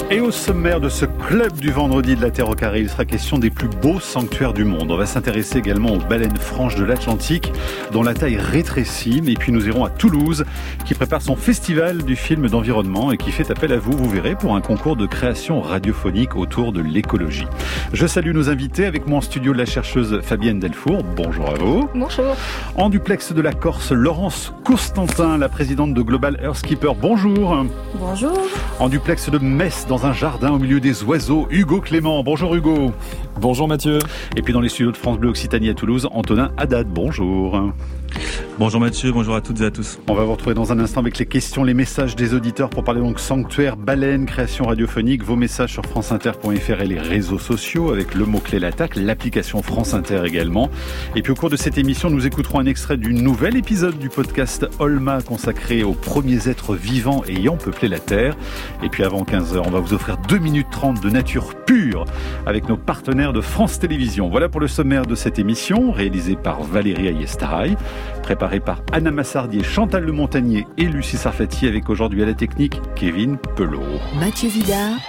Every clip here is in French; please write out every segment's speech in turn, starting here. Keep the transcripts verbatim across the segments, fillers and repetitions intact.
Et au sommaire de ce club du vendredi de la Terre au carré, il sera question des plus beaux sanctuaires du monde. On va s'intéresser également aux baleines franches de l'Atlantique, dont la taille rétrécit. Et puis nous irons à Toulouse, qui prépare son festival du film d'environnement et qui fait appel à vous, vous verrez, pour un concours de création radiophonique autour de l'écologie. Je salue nos invités. Avec moi en studio, la chercheuse Fabienne Delfour. Bonjour à vous. Bonjour. En duplex de la Corse, Laurence Constantin, la présidente de Global Earthkeeper. Bonjour. Bonjour. En duplex de Metz, dans un jardin au milieu des oiseaux, Hugo Clément. Bonjour Hugo. Bonjour Mathieu. Et puis dans les studios de France Bleu Occitanie à Toulouse, Antonin Haddad. Bonjour. Bonjour Mathieu, bonjour à toutes et à tous. On va vous retrouver dans un instant avec les questions, les messages des auditeurs pour parler donc sanctuaire, baleine, création radiophonique. Vos messages sur franceinter point f r et les réseaux sociaux avec le mot-clé l'attaque, l'application France Inter également. Et puis au cours de cette émission, nous écouterons un extrait du nouvel épisode du podcast Olma consacré aux premiers êtres vivants ayant peuplé la Terre. Et puis avant quinze heures, on va vous offrir deux minutes trente de nature pure avec nos partenaires de France Télévisions. Voilà pour le sommaire de cette émission, réalisée par Valérie Ayestaraï, préparée par Anna Massardier, Chantal Le Montagnier et Lucie Sarfati, avec aujourd'hui à la technique Kevin Pelot. Mathieu Vidard,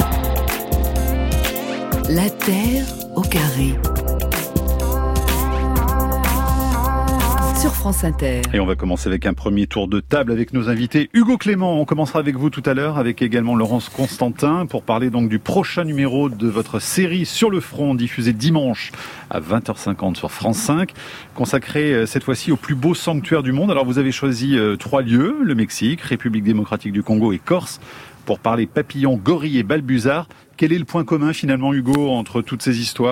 la Terre au carré. Sur France Inter. Et on va commencer avec un premier tour de table avec nos invités. Hugo Clément, on commencera avec vous tout à l'heure, avec également Laurence Constantin, pour parler donc du prochain numéro de votre série Sur le front, diffusée dimanche à vingt heures cinquante sur France cinq, consacrée cette fois-ci aux plus beaux sanctuaires du monde. Alors vous avez choisi euh, trois lieux, le Mexique, République démocratique du Congo et Corse, pour parler papillons, gorilles et balbuzards. Quel est le point commun finalement, Hugo, entre toutes ces histoires ?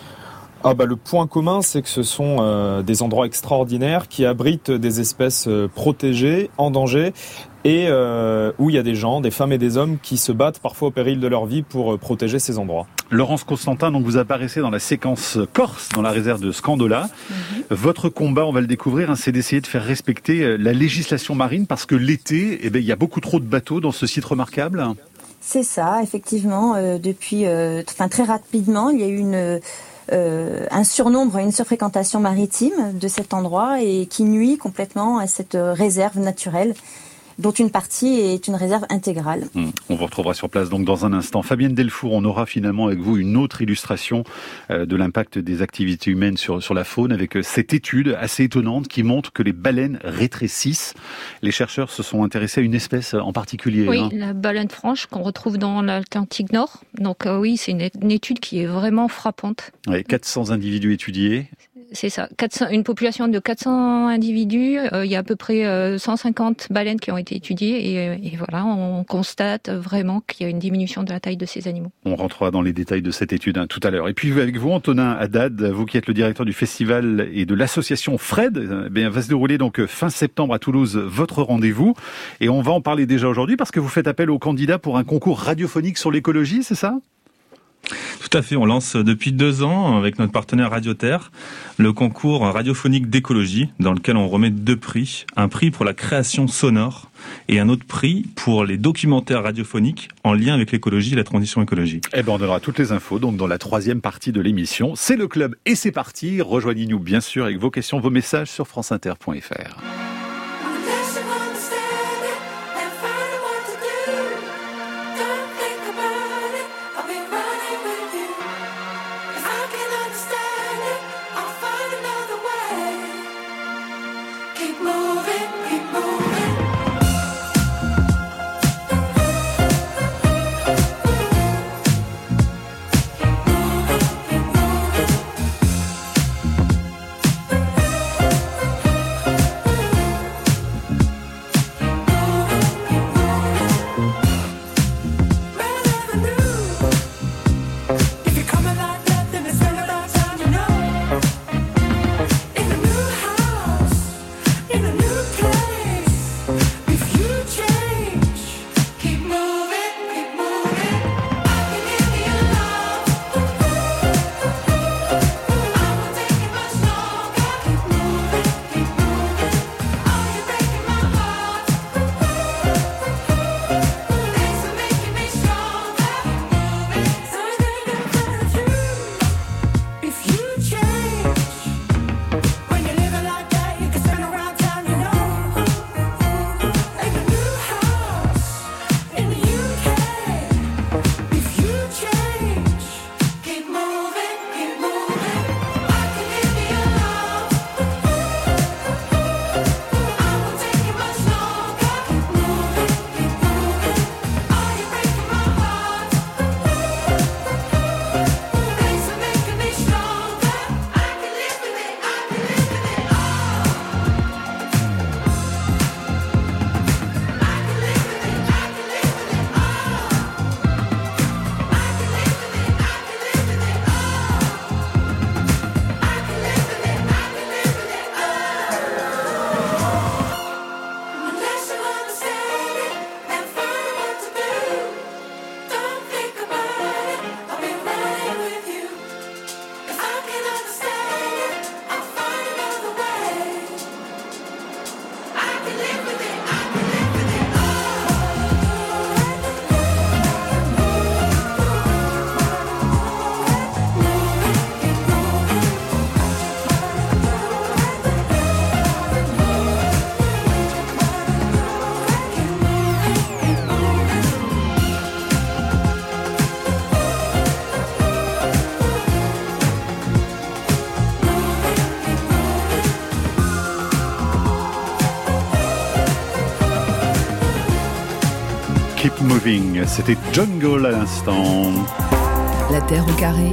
Ah bah le point commun, c'est que ce sont euh, des endroits extraordinaires qui abritent des espèces euh, protégées, en danger, et euh, où il y a des gens, des femmes et des hommes qui se battent parfois au péril de leur vie pour euh, protéger ces endroits. Laurence Constantin, donc vous apparaissez dans la séquence Corse, dans la réserve de Scandola. Mm-hmm. Votre combat, on va le découvrir, hein, c'est d'essayer de faire respecter la législation marine, parce que l'été, eh ben, il y a beaucoup trop de bateaux dans ce site remarquable. C'est ça, effectivement. Euh, depuis, euh, enfin très rapidement, il y a eu une... Euh, un surnombre, une surfréquentation maritime de cet endroit et qui nuit complètement à cette réserve naturelle, dont une partie est une réserve intégrale. Mmh. On vous retrouvera sur place donc dans un instant. Fabienne Delfour, on aura finalement avec vous une autre illustration euh, de l'impact des activités humaines sur, sur la faune, avec cette étude assez étonnante qui montre que les baleines rétrécissent. Les chercheurs se sont intéressés à une espèce en particulier. Oui, hein. La baleine franche qu'on retrouve dans l'Atlantique Nord. Donc euh, oui, c'est une, une étude qui est vraiment frappante. Ouais, quatre cents individus étudiés. C'est ça, quatre cents, une population de quatre cents individus, euh, il y a à peu près euh, cent cinquante baleines qui ont été étudiées et, et voilà, on constate vraiment qu'il y a une diminution de la taille de ces animaux. On rentrera dans les détails de cette étude hein, tout à l'heure. Et puis avec vous, Antonin Haddad, vous qui êtes le directeur du festival et de l'association Fred, eh bien, va se dérouler donc fin septembre à Toulouse votre rendez-vous. Et on va en parler déjà aujourd'hui parce que vous faites appel aux candidats pour un concours radiophonique sur l'écologie, c'est ça ? Tout à fait, on lance depuis deux ans avec notre partenaire Radio Terre le concours radiophonique d'écologie dans lequel on remet deux prix. Un prix pour la création sonore et un autre prix pour les documentaires radiophoniques en lien avec l'écologie et la transition écologique. Eh ben, on donnera toutes les infos donc dans la troisième partie de l'émission. C'est le club et c'est parti. Rejoignez-nous bien sûr avec vos questions, vos messages sur franceinter point f r. Keep Moving, c'était Jungle à l'instant. La Terre au carré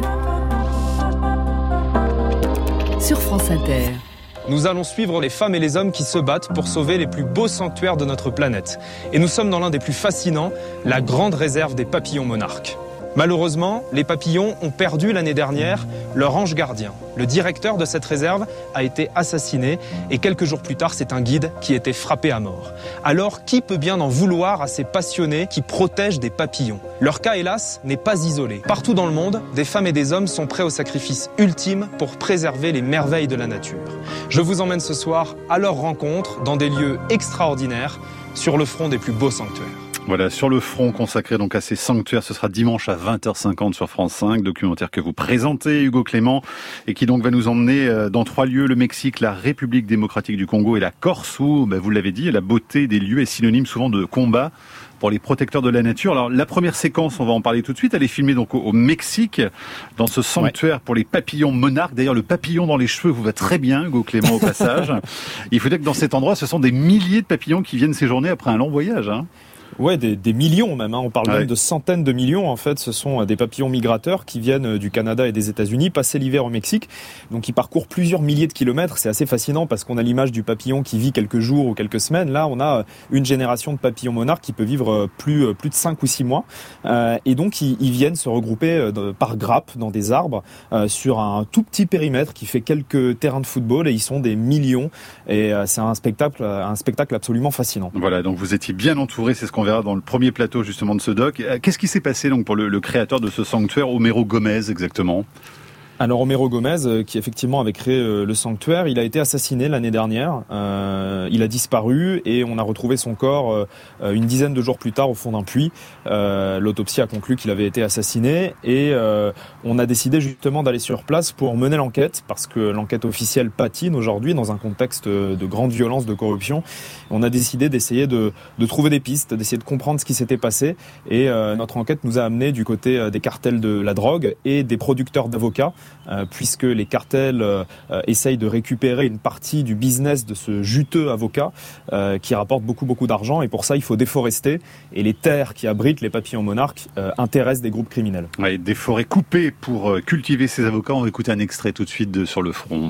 sur France Inter. Nous allons suivre les femmes et les hommes qui se battent pour sauver les plus beaux sanctuaires de notre planète. Et nous sommes dans l'un des plus fascinants, la grande réserve des papillons monarques. Malheureusement, les papillons ont perdu l'année dernière leur ange gardien. Le directeur de cette réserve a été assassiné et quelques jours plus tard, c'est un guide qui était frappé à mort. Alors, qui peut bien en vouloir à ces passionnés qui protègent des papillons ? Leur cas, hélas, n'est pas isolé. Partout dans le monde, des femmes et des hommes sont prêts au sacrifice ultime pour préserver les merveilles de la nature. Je vous emmène ce soir à leur rencontre dans des lieux extraordinaires sur le front des plus beaux sanctuaires. Voilà, sur le front consacré donc à ces sanctuaires, ce sera dimanche à vingt heures cinquante sur France cinq, documentaire que vous présentez, Hugo Clément, et qui donc va nous emmener dans trois lieux, le Mexique, la République démocratique du Congo et la Corse, où, ben, vous l'avez dit, la beauté des lieux est synonyme souvent de combat pour les protecteurs de la nature. Alors, la première séquence, on va en parler tout de suite, elle est filmée donc au, au Mexique, dans ce sanctuaire ouais. pour les papillons monarques. D'ailleurs, le papillon dans les cheveux vous va très bien, Hugo Clément, au passage. Il faut dire que dans cet endroit, ce sont des milliers de papillons qui viennent séjourner après un long voyage, hein. Ouais, des, des millions même, hein. On parle ouais. même de centaines de millions. En fait, ce sont des papillons migrateurs qui viennent du Canada et des États-Unis, passer l'hiver au Mexique. Donc, ils parcourent plusieurs milliers de kilomètres. C'est assez fascinant parce qu'on a l'image du papillon qui vit quelques jours ou quelques semaines. Là, on a une génération de papillons monarques qui peut vivre plus, plus de cinq ou six mois. Euh, et donc, ils, ils viennent se regrouper par grappes dans des arbres euh, sur un tout petit périmètre qui fait quelques terrains de football, et ils sont des millions. Et euh, c'est un spectacle, un spectacle absolument fascinant. Voilà, donc vous étiez bien entouré, c'est ce qu'on On verra dans le premier plateau justement de ce doc. Qu'est-ce qui s'est passé donc pour le, le créateur de ce sanctuaire, Homero Gomez exactement ? Alors Homero Gomez, qui effectivement avait créé le sanctuaire, il a été assassiné l'année dernière. Euh, il a disparu et on a retrouvé son corps euh, une dizaine de jours plus tard au fond d'un puits. Euh, l'autopsie a conclu qu'il avait été assassiné et euh, on a décidé justement d'aller sur place pour mener l'enquête, parce que l'enquête officielle patine aujourd'hui dans un contexte de grande violence, de corruption. On a décidé d'essayer de, de trouver des pistes, d'essayer de comprendre ce qui s'était passé, et euh, notre enquête nous a amené du côté des cartels de la drogue et des producteurs d'avocats. Euh, puisque les cartels euh, essayent de récupérer une partie du business de ce juteux avocat euh, qui rapporte beaucoup beaucoup d'argent, et pour ça il faut déforester, et les terres qui abritent les papillons monarques euh, intéressent des groupes criminels. Ouais, des forêts coupées pour euh, cultiver ces avocats. On va écouter un extrait tout de suite de Sur le front.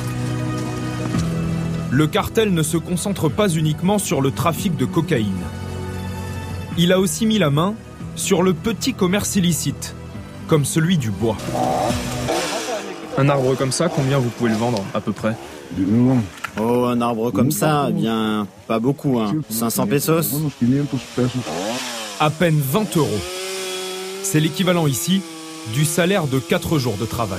Le cartel ne se concentre pas uniquement sur le trafic de cocaïne. Il a aussi mis la main sur le petit commerce illicite, comme celui du bois. Un arbre comme ça, combien vous pouvez le vendre à peu près ? Oh, un arbre comme ça, eh bien, pas beaucoup, hein. cinq cents pesos. À peine vingt euros. C'est l'équivalent ici du salaire de quatre jours de travail.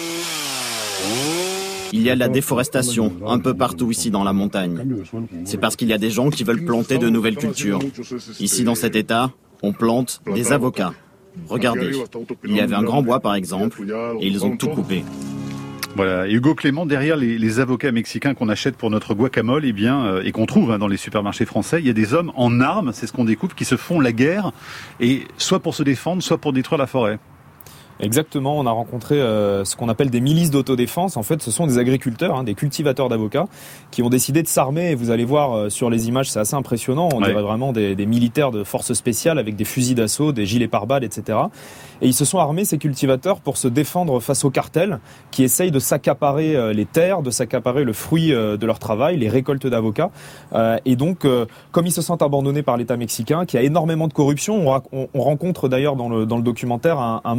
Il y a de la déforestation un peu partout ici dans la montagne. C'est parce qu'il y a des gens qui veulent planter de nouvelles cultures. Ici, dans cet état, on plante des avocats. Regardez, il y avait un grand bois par exemple, et ils ont tout coupé. Voilà, et Hugo Clément, derrière les, les avocats mexicains qu'on achète pour notre guacamole, eh bien, euh, et qu'on trouve hein, dans les supermarchés français, il y a des hommes en armes, c'est ce qu'on découvre, qui se font la guerre, et soit pour se défendre, soit pour détruire la forêt. Exactement, on a rencontré euh, ce qu'on appelle des milices d'autodéfense. En fait, ce sont des agriculteurs, hein, des cultivateurs d'avocats, qui ont décidé de s'armer. Et vous allez voir euh, sur les images, c'est assez impressionnant. On ouais. dirait vraiment des, des militaires de forces spéciales avec des fusils d'assaut, des gilets pare-balles, et cetera. Et ils se sont armés, ces cultivateurs, pour se défendre face aux cartels qui essayent de s'accaparer euh, les terres, de s'accaparer le fruit euh, de leur travail, les récoltes d'avocats. Euh, et donc, euh, comme ils se sentent abandonnés par l'État mexicain, qui a énormément de corruption, on, on, on rencontre d'ailleurs dans le, dans le documentaire un, un membre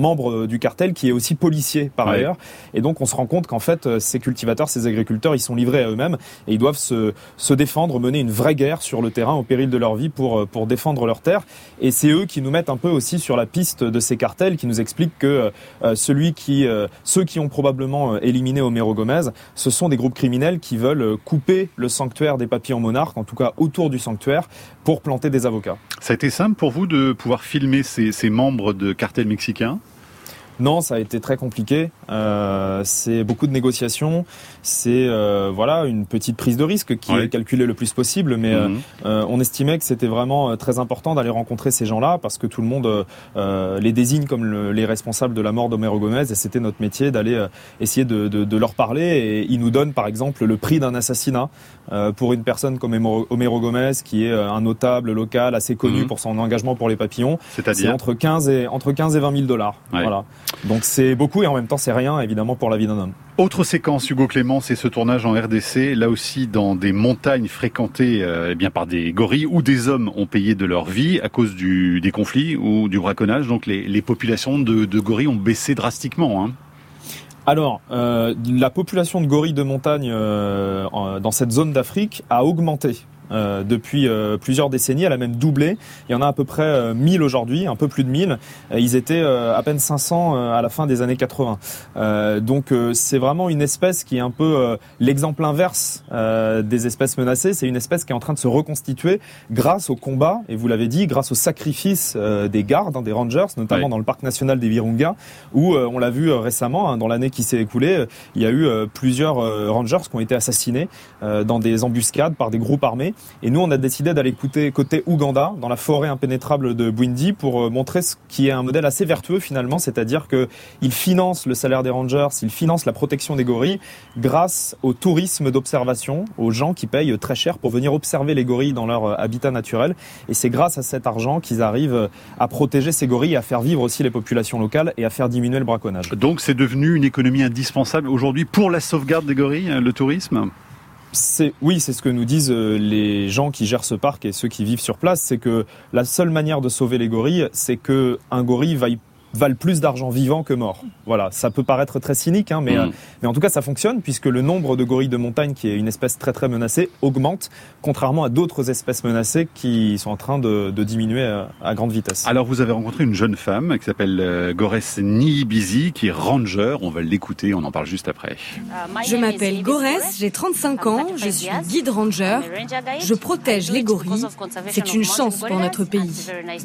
du cartel qui est aussi policier par ouais. ailleurs. Et donc on se rend compte qu'en fait ces cultivateurs, ces agriculteurs, ils sont livrés à eux-mêmes et ils doivent se, se défendre, mener une vraie guerre sur le terrain au péril de leur vie pour, pour défendre leurs terres. Et c'est eux qui nous mettent un peu aussi sur la piste de ces cartels, qui nous expliquent que euh, celui qui, euh, ceux qui ont probablement euh, éliminé Homero Gomez, ce sont des groupes criminels qui veulent couper le sanctuaire des papillons monarques, en tout cas autour du sanctuaire, pour planter des avocats. Ça a été simple pour vous de pouvoir filmer ces, ces membres de cartels mexicains ? Non, ça a été très compliqué. Euh, c'est beaucoup de négociations. C'est euh, voilà une petite prise de risque qui ouais. est calculée le plus possible. Mais mmh. euh, on estimait que c'était vraiment très important d'aller rencontrer ces gens-là parce que tout le monde euh, les désigne comme le, les responsables de la mort d'Homero Gomez et c'était notre métier d'aller euh, essayer de, de, de leur parler. Et ils nous donnent par exemple le prix d'un assassinat euh, pour une personne comme Homero Gomez qui est un notable local assez connu mmh. pour son engagement pour les papillons. C'est-à-dire c'est entre quinze et entre quinze et vingt mille dollars. Ouais. Voilà. Donc c'est beaucoup et en même temps c'est rien évidemment pour la vie d'un homme. Autre séquence, Hugo Clément, c'est ce tournage en R D C, là aussi dans des montagnes fréquentées euh, eh bien par des gorilles où des hommes ont payé de leur vie à cause du, des conflits ou du braconnage. Donc les, les populations de, de gorilles ont baissé drastiquement. Hein. Alors, euh, la population de gorilles de montagne euh, dans cette zone d'Afrique a augmenté. Euh, depuis euh, plusieurs décennies, elle a même doublé. Il y en a à peu près euh, mille aujourd'hui, un peu plus de mille. Euh, ils étaient euh, à peine cinq cents euh, à la fin des années quatre-vingts. Euh, donc euh, c'est vraiment une espèce qui est un peu euh, l'exemple inverse euh, des espèces menacées. C'est une espèce qui est en train de se reconstituer grâce au combat, et vous l'avez dit, grâce au sacrifice euh, des gardes, hein, des rangers, notamment ouais. dans le parc national des Virunga, où euh, on l'a vu euh, récemment, hein, dans l'année qui s'est écoulée, euh, il y a eu euh, plusieurs euh, rangers qui ont été assassinés euh, dans des embuscades par des groupes armés. Et nous, on a décidé d'aller côté, côté Ouganda, dans la forêt impénétrable de Bwindi, pour montrer ce qui est un modèle assez vertueux finalement, c'est-à-dire qu'il finance le salaire des rangers, il finance la protection des gorilles grâce au tourisme d'observation, aux gens qui payent très cher pour venir observer les gorilles dans leur habitat naturel. Et c'est grâce à cet argent qu'ils arrivent à protéger ces gorilles, à faire vivre aussi les populations locales et à faire diminuer le braconnage. Donc c'est devenu une économie indispensable aujourd'hui pour la sauvegarde des gorilles, le tourisme ? C'est, oui, c'est ce que nous disent les gens qui gèrent ce parc et ceux qui vivent sur place, c'est que la seule manière de sauver les gorilles, c'est que un gorille vaille valent plus d'argent vivant que mort. Voilà, ça peut paraître très cynique, hein, mais, mmh. euh, mais en tout cas ça fonctionne puisque le nombre de gorilles de montagne, qui est une espèce très très menacée, augmente, contrairement à d'autres espèces menacées qui sont en train de, de diminuer à, à grande vitesse. Alors vous avez rencontré une jeune femme qui s'appelle euh, Gores Niyibizi, qui est ranger, on va l'écouter, on en parle juste après. Je m'appelle Gores, j'ai trente-cinq ans, je suis guide ranger, je protège les gorilles, c'est une chance pour notre pays.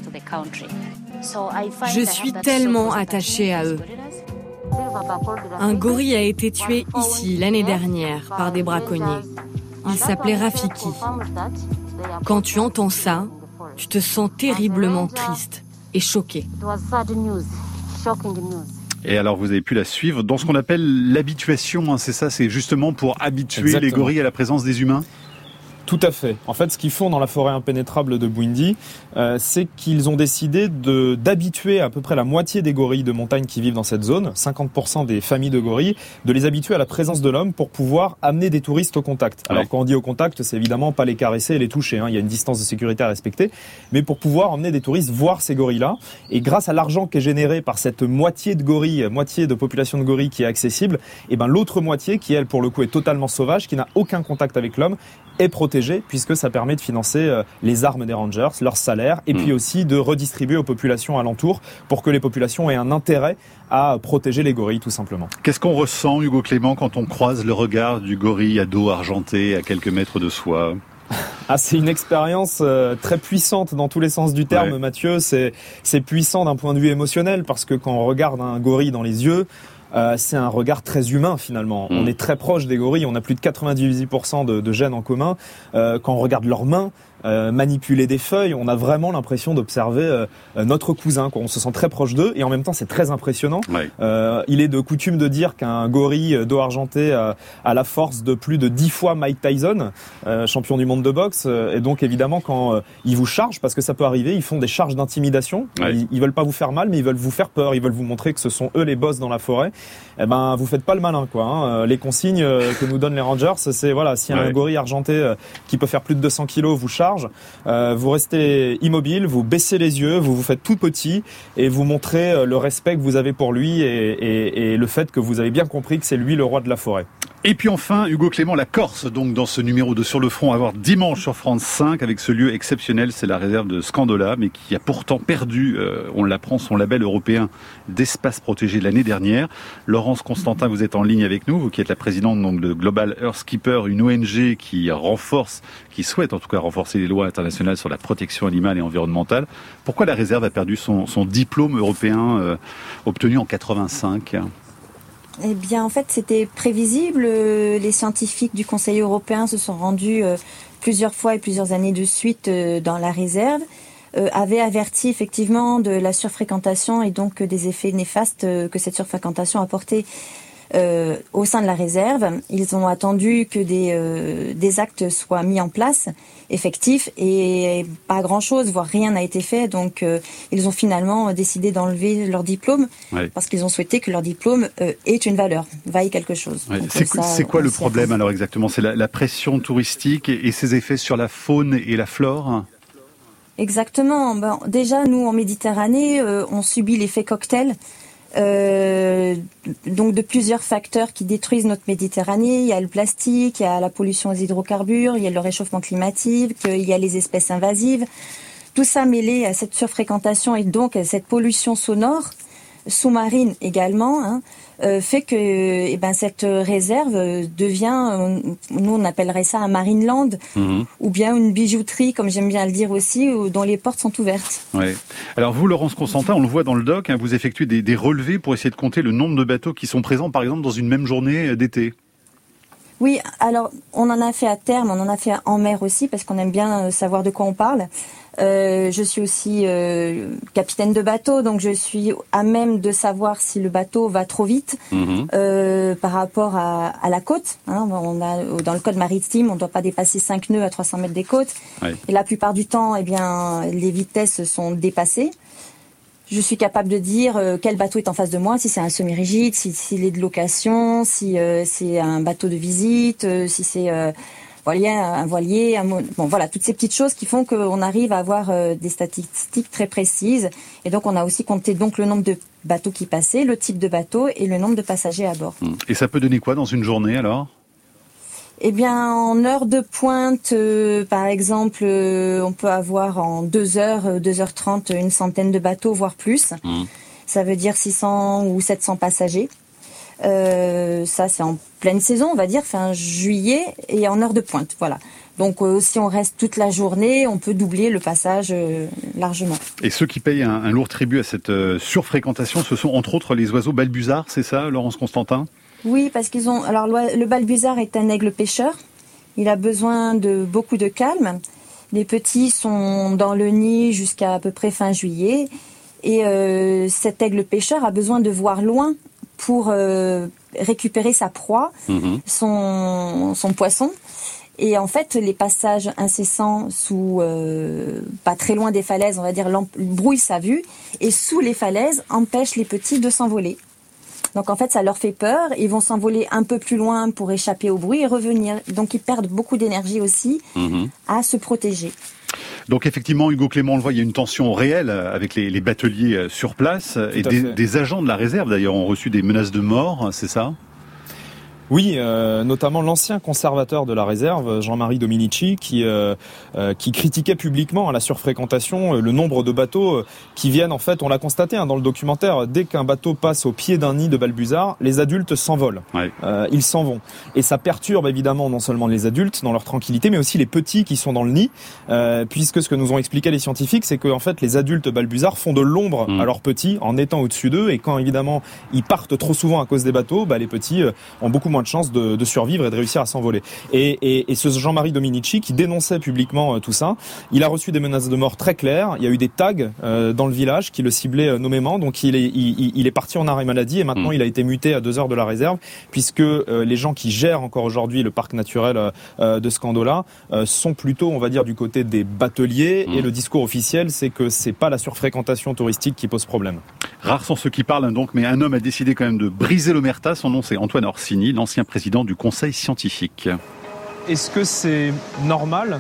Je suis tellement attachée à eux. Un gorille a été tué ici l'année dernière par des braconniers. Il s'appelait Rafiki. Quand tu entends ça, tu te sens terriblement triste et choqué. Et alors vous avez pu la suivre dans ce qu'on appelle l'habituation, hein, c'est ça, c'est justement pour habituer Exactement. les gorilles à la présence des humains ? Tout à fait. En fait, ce qu'ils font dans la forêt impénétrable de Bwindi, euh, c'est qu'ils ont décidé de d'habituer à peu près la moitié des gorilles de montagne qui vivent dans cette zone, cinquante pour cent des familles de gorilles, de les habituer à la présence de l'homme pour pouvoir amener des touristes au contact. Alors ouais. quand on dit au contact, c'est évidemment pas les caresser et les toucher, hein. Il y a une distance de sécurité à respecter, mais pour pouvoir emmener des touristes voir ces gorilles-là. Et grâce à l'argent qui est généré par cette moitié de gorilles, moitié de population de gorilles qui est accessible, et ben l'autre moitié, qui elle pour le coup est totalement sauvage, qui n'a aucun contact avec l'homme, est protégée puisque ça permet de financer les armes des rangers, leur salaire et mmh. puis aussi de redistribuer aux populations alentours pour que les populations aient un intérêt à protéger les gorilles tout simplement. Qu'est-ce qu'on ressent, Hugo Clément, quand on croise le regard du gorille à dos argenté à quelques mètres de soi ? Ah, c'est une expérience euh, très puissante dans tous les sens du terme, ouais. Mathieu. C'est, c'est puissant d'un point de vue émotionnel parce que quand on regarde un gorille dans les yeux, Euh, c'est un regard très humain finalement. Mmh. On est très proche des gorilles, on a plus de quatre-vingt-dix pour cent de, de gènes en commun. Euh, quand on regarde leurs mains, euh, manipuler des feuilles, on a vraiment l'impression d'observer euh, notre cousin, quoi. On se sent très proche d'eux et en même temps c'est très impressionnant. Ouais. Euh, il est de coutume de dire qu'un gorille dos argenté a, a la force de plus de dix fois Mike Tyson, euh, champion du monde de boxe. Et donc évidemment quand euh, ils vous chargent, parce que ça peut arriver, ils font des charges d'intimidation. Ouais. Ils, ils veulent pas vous faire mal, mais ils veulent vous faire peur. Ils veulent vous montrer que ce sont eux les boss dans la forêt. Eh ben, vous faites pas le malin, quoi. Hein. Les consignes que nous donnent les rangers, c'est voilà, si ouais. un gorille argenté qui peut faire plus de deux cents kilos vous charge, large. Euh, vous restez immobile, vous baissez les yeux, vous vous faites tout petit et vous montrez le respect que vous avez pour lui et, et, et le fait que vous avez bien compris que c'est lui le roi de la forêt. Et puis enfin, Hugo Clément, la Corse, donc dans ce numéro de Sur le Front à voir dimanche sur France cinq avec ce lieu exceptionnel, c'est la réserve de Scandola, mais qui a pourtant perdu, euh, on l'apprend, son label européen d'espace protégé l'année dernière. Laurence Constantin, vous êtes en ligne avec nous, vous qui êtes la présidente donc, de Global Earthkeeper, une O N G qui renforce, qui souhaite en tout cas renforcer les lois internationales sur la protection animale et environnementale. Pourquoi la réserve a perdu son, son diplôme européen euh, obtenu en quatre-vingt-cinq ? Eh bien, en fait, c'était prévisible. Les scientifiques du Conseil européen se sont rendus plusieurs fois et plusieurs années de suite dans la réserve, avaient averti effectivement de la surfréquentation et donc des effets néfastes que cette surfréquentation apportait euh, au sein de la réserve. Ils ont attendu que des, euh, des actes soient mis en place, effectifs, et pas grand-chose, voire rien n'a été fait. Donc, euh, ils ont finalement décidé d'enlever leur diplôme, ouais. parce qu'ils ont souhaité que leur diplôme euh, ait une valeur, vaille quelque chose. Ouais. C'est, ça, c'est quoi le problème alors exactement ? C'est la, la pression touristique et, et ses effets sur la faune et la flore ? Exactement. Bon, déjà, nous, en Méditerranée, euh, on subit l'effet cocktail. Euh, donc de plusieurs facteurs qui détruisent notre Méditerranée. Il y a le plastique, il y a la pollution aux hydrocarbures, il y a le réchauffement climatique, il y a les espèces invasives. Tout ça mêlé à cette surfréquentation et donc à cette pollution sonore, sous-marine également, hein, euh, fait que eh ben, cette réserve devient, euh, nous on appellerait ça un Marineland, mmh. ou bien une bijouterie, comme j'aime bien le dire aussi, où, dont les portes sont ouvertes. Ouais. Alors vous, Laurence Constantin, on le voit dans le doc, hein, vous effectuez des, des relevés pour essayer de compter le nombre de bateaux qui sont présents, par exemple, dans une même journée d'été. Oui, alors on en a fait à terme, on en a fait en mer aussi, parce qu'on aime bien savoir de quoi on parle. Euh, je suis aussi euh, capitaine de bateau, donc je suis à même de savoir si le bateau va trop vite mmh. euh, par rapport à, à la côte. Hein. On a, dans le code maritime, on ne doit pas dépasser cinq nœuds à trois cents mètres des côtes. Oui. Et la plupart du temps, eh bien, les vitesses sont dépassées. Je suis capable de dire euh, quel bateau est en face de moi, si c'est un semi-rigide, si, s'il est de location, si euh, c'est un bateau de visite, euh, si c'est... Euh, voilier, un voilier, un, bon voilà, toutes ces petites choses qui font qu'on arrive à avoir euh, des statistiques très précises. Et donc on a aussi compté donc le nombre de bateaux qui passaient, le type de bateau et le nombre de passagers à bord. Et ça peut donner quoi dans une journée alors ? Eh bien, en heure de pointe, euh, par exemple, euh, on peut avoir en deux heures, deux heures trente, une centaine de bateaux, voire plus. Mmh. Ça veut dire six cents ou sept cents passagers. Euh, ça, c'est en pleine saison, on va dire, fin juillet, et en heure de pointe, voilà. Donc, euh, si on reste toute la journée, on peut doubler le passage euh, largement. Et ceux qui payent un, un lourd tribut à cette euh, surfréquentation, ce sont entre autres les oiseaux balbuzards, c'est ça, Laurence Constantin ? Oui, parce qu'ils ont... Alors, le balbuzard est un aigle pêcheur. Il a besoin de beaucoup de calme. Les petits sont dans le nid jusqu'à à peu près fin juillet. Et euh, cet aigle pêcheur a besoin de voir loin pour euh, récupérer sa proie, mmh. son, son poisson. Et en fait, les passages incessants sous, euh, pas très loin des falaises, on va dire, brouillent sa vue. Et sous les falaises, empêchent les petits de s'envoler. Donc en fait, ça leur fait peur. Ils vont s'envoler un peu plus loin pour échapper au bruit et revenir. Donc ils perdent beaucoup d'énergie aussi mmh. à se protéger. Donc effectivement, Hugo Clément, on le voit, il y a une tension réelle avec les, les bateliers sur place. Tout et des, des agents de la réserve, d'ailleurs, ont reçu des menaces de mort, c'est ça ? Oui, euh, notamment l'ancien conservateur de la réserve, Jean-Marie Dominici, qui euh, euh, qui critiquait publiquement à la surfréquentation, euh, le nombre de bateaux euh, qui viennent, en fait, on l'a constaté hein, dans le documentaire, dès qu'un bateau passe au pied d'un nid de balbuzards, les adultes s'envolent, ouais. euh, ils s'en vont. Et ça perturbe évidemment non seulement les adultes dans leur tranquillité, mais aussi les petits qui sont dans le nid, euh, puisque ce que nous ont expliqué les scientifiques, c'est que en fait, les adultes balbuzards font de l'ombre mmh. à leurs petits en étant au-dessus d'eux, et quand évidemment ils partent trop souvent à cause des bateaux, bah, les petits euh, ont beaucoup moins de chance de, de survivre et de réussir à s'envoler. Et, et, et ce Jean-Marie Dominici qui dénonçait publiquement euh, tout ça, il a reçu des menaces de mort très claires. Il y a eu des tags euh, dans le village qui le ciblaient euh, nommément. Donc il est, il, il est parti en arrêt maladie et maintenant mmh. il a été muté à deux heures de la réserve, puisque euh, les gens qui gèrent encore aujourd'hui le parc naturel euh, de Scandola euh, sont plutôt, on va dire, du côté des bateliers. Mmh. Et le discours officiel, c'est que c'est pas la surfréquentation touristique qui pose problème. Rares sont ceux qui parlent, hein, donc, mais un homme a décidé quand même de briser l'omerta. Son nom, c'est Antoine Orsini, l'ancien président du Conseil scientifique. Est-ce que c'est normal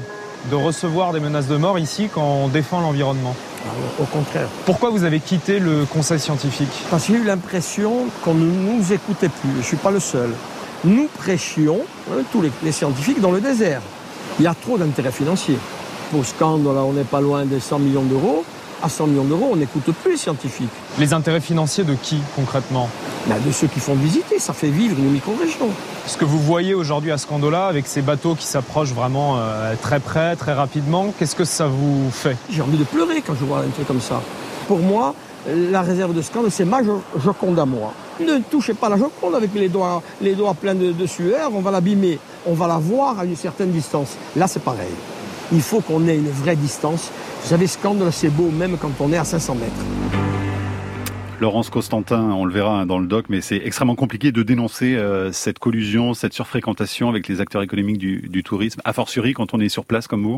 de recevoir des menaces de mort ici quand on défend l'environnement? Alors, au contraire. Pourquoi vous avez quitté le conseil scientifique? Parce que j'ai eu l'impression qu'on ne nous écoutait plus. Je ne suis pas le seul. Nous prêchions, hein, tous les, les scientifiques, dans le désert. Il y a trop d'intérêts financiers. Pour Scandale, on n'est pas loin des cent millions d'euros. À cent millions d'euros, on n'écoute plus les scientifiques. Les intérêts financiers de qui, concrètement? Ben, de ceux qui font visiter, ça fait vivre une micro-région. Ce que vous voyez aujourd'hui à Scandola, avec ces bateaux qui s'approchent vraiment euh, très près, très rapidement, qu'est-ce que ça vous fait? J'ai envie de pleurer quand je vois un truc comme ça. Pour moi, la réserve de Scandale, c'est ma Joconde à moi. Ne touchez pas la Joconde avec les doigts, les doigts pleins de, de sueur, on va l'abîmer. On va la voir à une certaine distance. Là, c'est pareil. Il faut qu'on ait une vraie distance. Vous savez, Scandale, c'est beau même quand on est à cinq cents mètres. Laurence Costantin, on le verra dans le doc, mais c'est extrêmement compliqué de dénoncer euh, cette collusion, cette surfréquentation avec les acteurs économiques du, du tourisme, a fortiori quand on est sur place comme vous.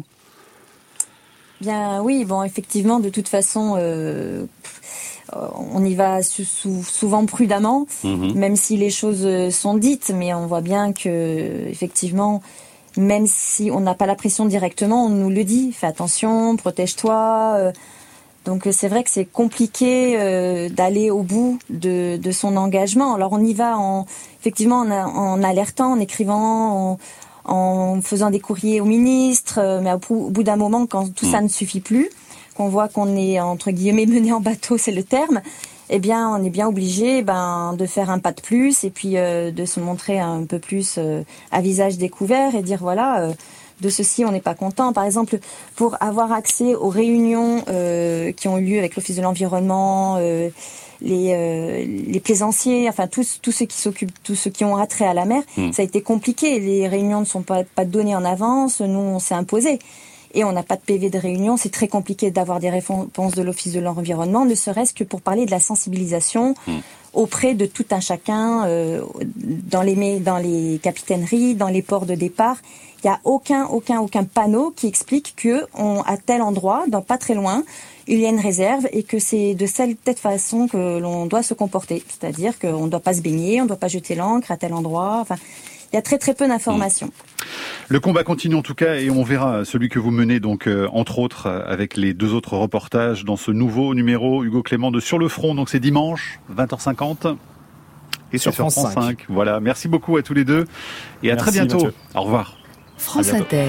Bien oui, bon effectivement, de toute façon, euh, on y va sou- sou- souvent prudemment, mmh. même si les choses sont dites, mais on voit bien que effectivement, même si on n'a pas la pression directement, on nous le dit, fais attention, protège-toi. Euh, donc c'est vrai que c'est compliqué euh, d'aller au bout de, de son engagement. Alors on y va en effectivement en, en alertant, en écrivant, en, en faisant des courriers au ministre, mais au bout, au bout d'un moment, quand tout mmh. ça ne suffit plus, qu'on voit qu'on est entre guillemets mené en bateau, c'est le terme, eh bien on est bien obligé ben, de faire un pas de plus et puis euh, de se montrer un peu plus euh, à visage découvert et dire voilà, euh, de ceci on n'est pas content. Par exemple, pour avoir accès aux réunions euh, qui ont eu lieu avec l'Office de l'environnement, euh, les, euh, les plaisanciers, enfin tous, tous ceux qui s'occupent, tous ceux qui ont attrait à la mer, mmh. ça a été compliqué. Les réunions ne sont pas, pas données en avance, nous on s'est imposé. Et on n'a pas de P V de réunion, c'est très compliqué d'avoir des réponses de l'Office de l'environnement, ne serait-ce que pour parler de la sensibilisation mmh. auprès de tout un chacun, euh, dans les dans les capitaineries, dans les ports de départ. Il n'y a aucun, aucun, aucun panneau qui explique que on, à tel endroit, dans pas très loin, il y a une réserve et que c'est de cette façon que l'on doit se comporter. C'est-à-dire qu'on ne doit pas se baigner, on ne doit pas jeter l'ancre à tel endroit. Enfin, il y a très très peu d'informations. Le combat continue en tout cas et on verra celui que vous menez donc euh, entre autres avec les deux autres reportages dans ce nouveau numéro Hugo Clément de Sur le Front. Donc c'est dimanche vingt heures cinquante et sur, sur France cinq. Voilà, merci beaucoup à tous les deux et à merci, très bientôt. Mathieu. Au revoir. France Inter.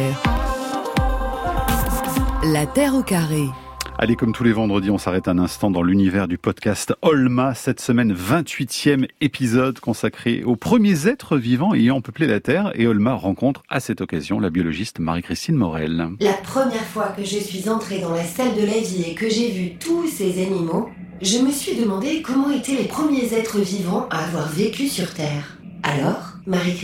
La Terre au carré. Allez, comme tous les vendredis, on s'arrête un instant dans l'univers du podcast Olma. Cette semaine, vingt-huitième épisode consacré aux premiers êtres vivants ayant peuplé la Terre. Et Olma rencontre à cette occasion la biologiste Marie-Christine Morel. La première fois que je suis entrée dans la salle de la vie et que j'ai vu tous ces animaux, je me suis demandé comment étaient les premiers êtres vivants à avoir vécu sur Terre. Alors, Marie-Christine ?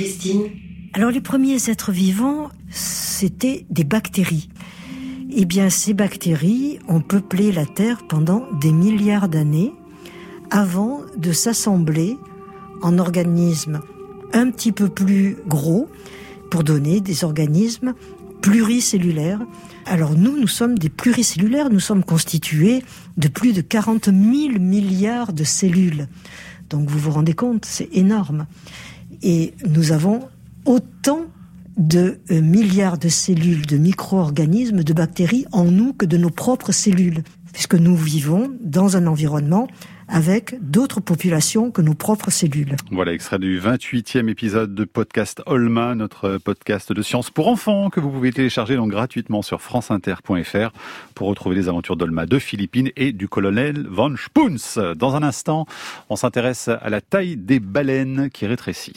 Alors, les premiers êtres vivants, c'était des bactéries. Eh bien, ces bactéries ont peuplé la Terre pendant des milliards d'années avant de s'assembler en organismes un petit peu plus gros pour donner des organismes pluricellulaires. Alors nous, nous sommes des pluricellulaires, nous sommes constitués de plus de quarante mille milliards de cellules. Donc vous vous rendez compte, c'est énorme. Et nous avons autant de euh, milliards de cellules, de micro-organismes, de bactéries en nous que de nos propres cellules, puisque nous vivons dans un environnement avec d'autres populations que nos propres cellules. Voilà, extrait du vingt-huitième épisode de podcast Olma, notre podcast de sciences pour enfants que vous pouvez télécharger donc gratuitement sur franceinter point f r pour retrouver les aventures d'Olma de Philippines et du colonel von Spunz. Dans un instant, on s'intéresse à la taille des baleines qui rétrécit.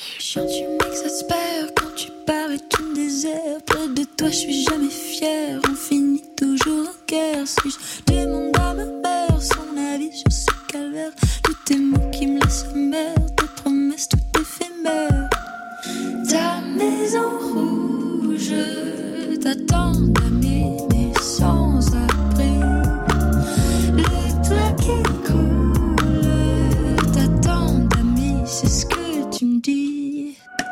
Parais tout me désert, près de toi je suis jamais fière. On finit toujours en guerre. Si je demande à ma mère son avis sur ce calvaire, tous tes mots qui me laissent amère, tes promesses tout éphémères. Ta maison rouge t'attend d'amener sans abri. Les toits qui coulent t'attendent d'amis, c'est ce que tu me dis.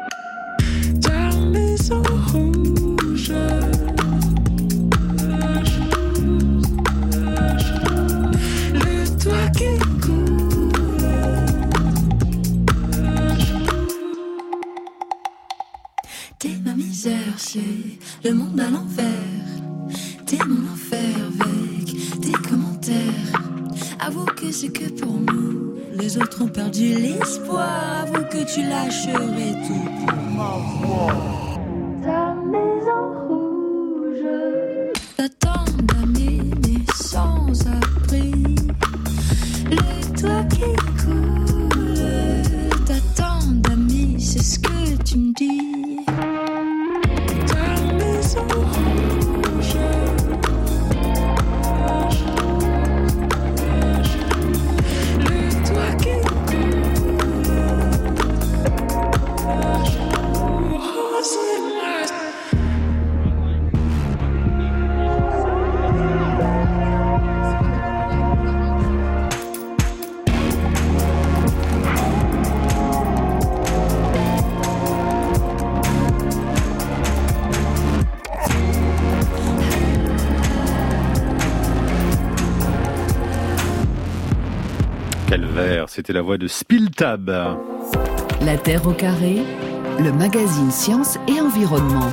Maison rouge, faire avec tes commentaires. Avoue que c'est que pour nous. Les autres ont perdu l'espoir. Avoue que tu lâcherais tout pour moi. Ta maison rouge t'attend d'amener sans abri. Le toit qui coule t'attend d'amis, c'est ce que tu me dis. Ta maison rouge, le toit qui Calvaire, c'était la voix de Spiltab. La Terre au carré, le magazine Sciences et Environnement.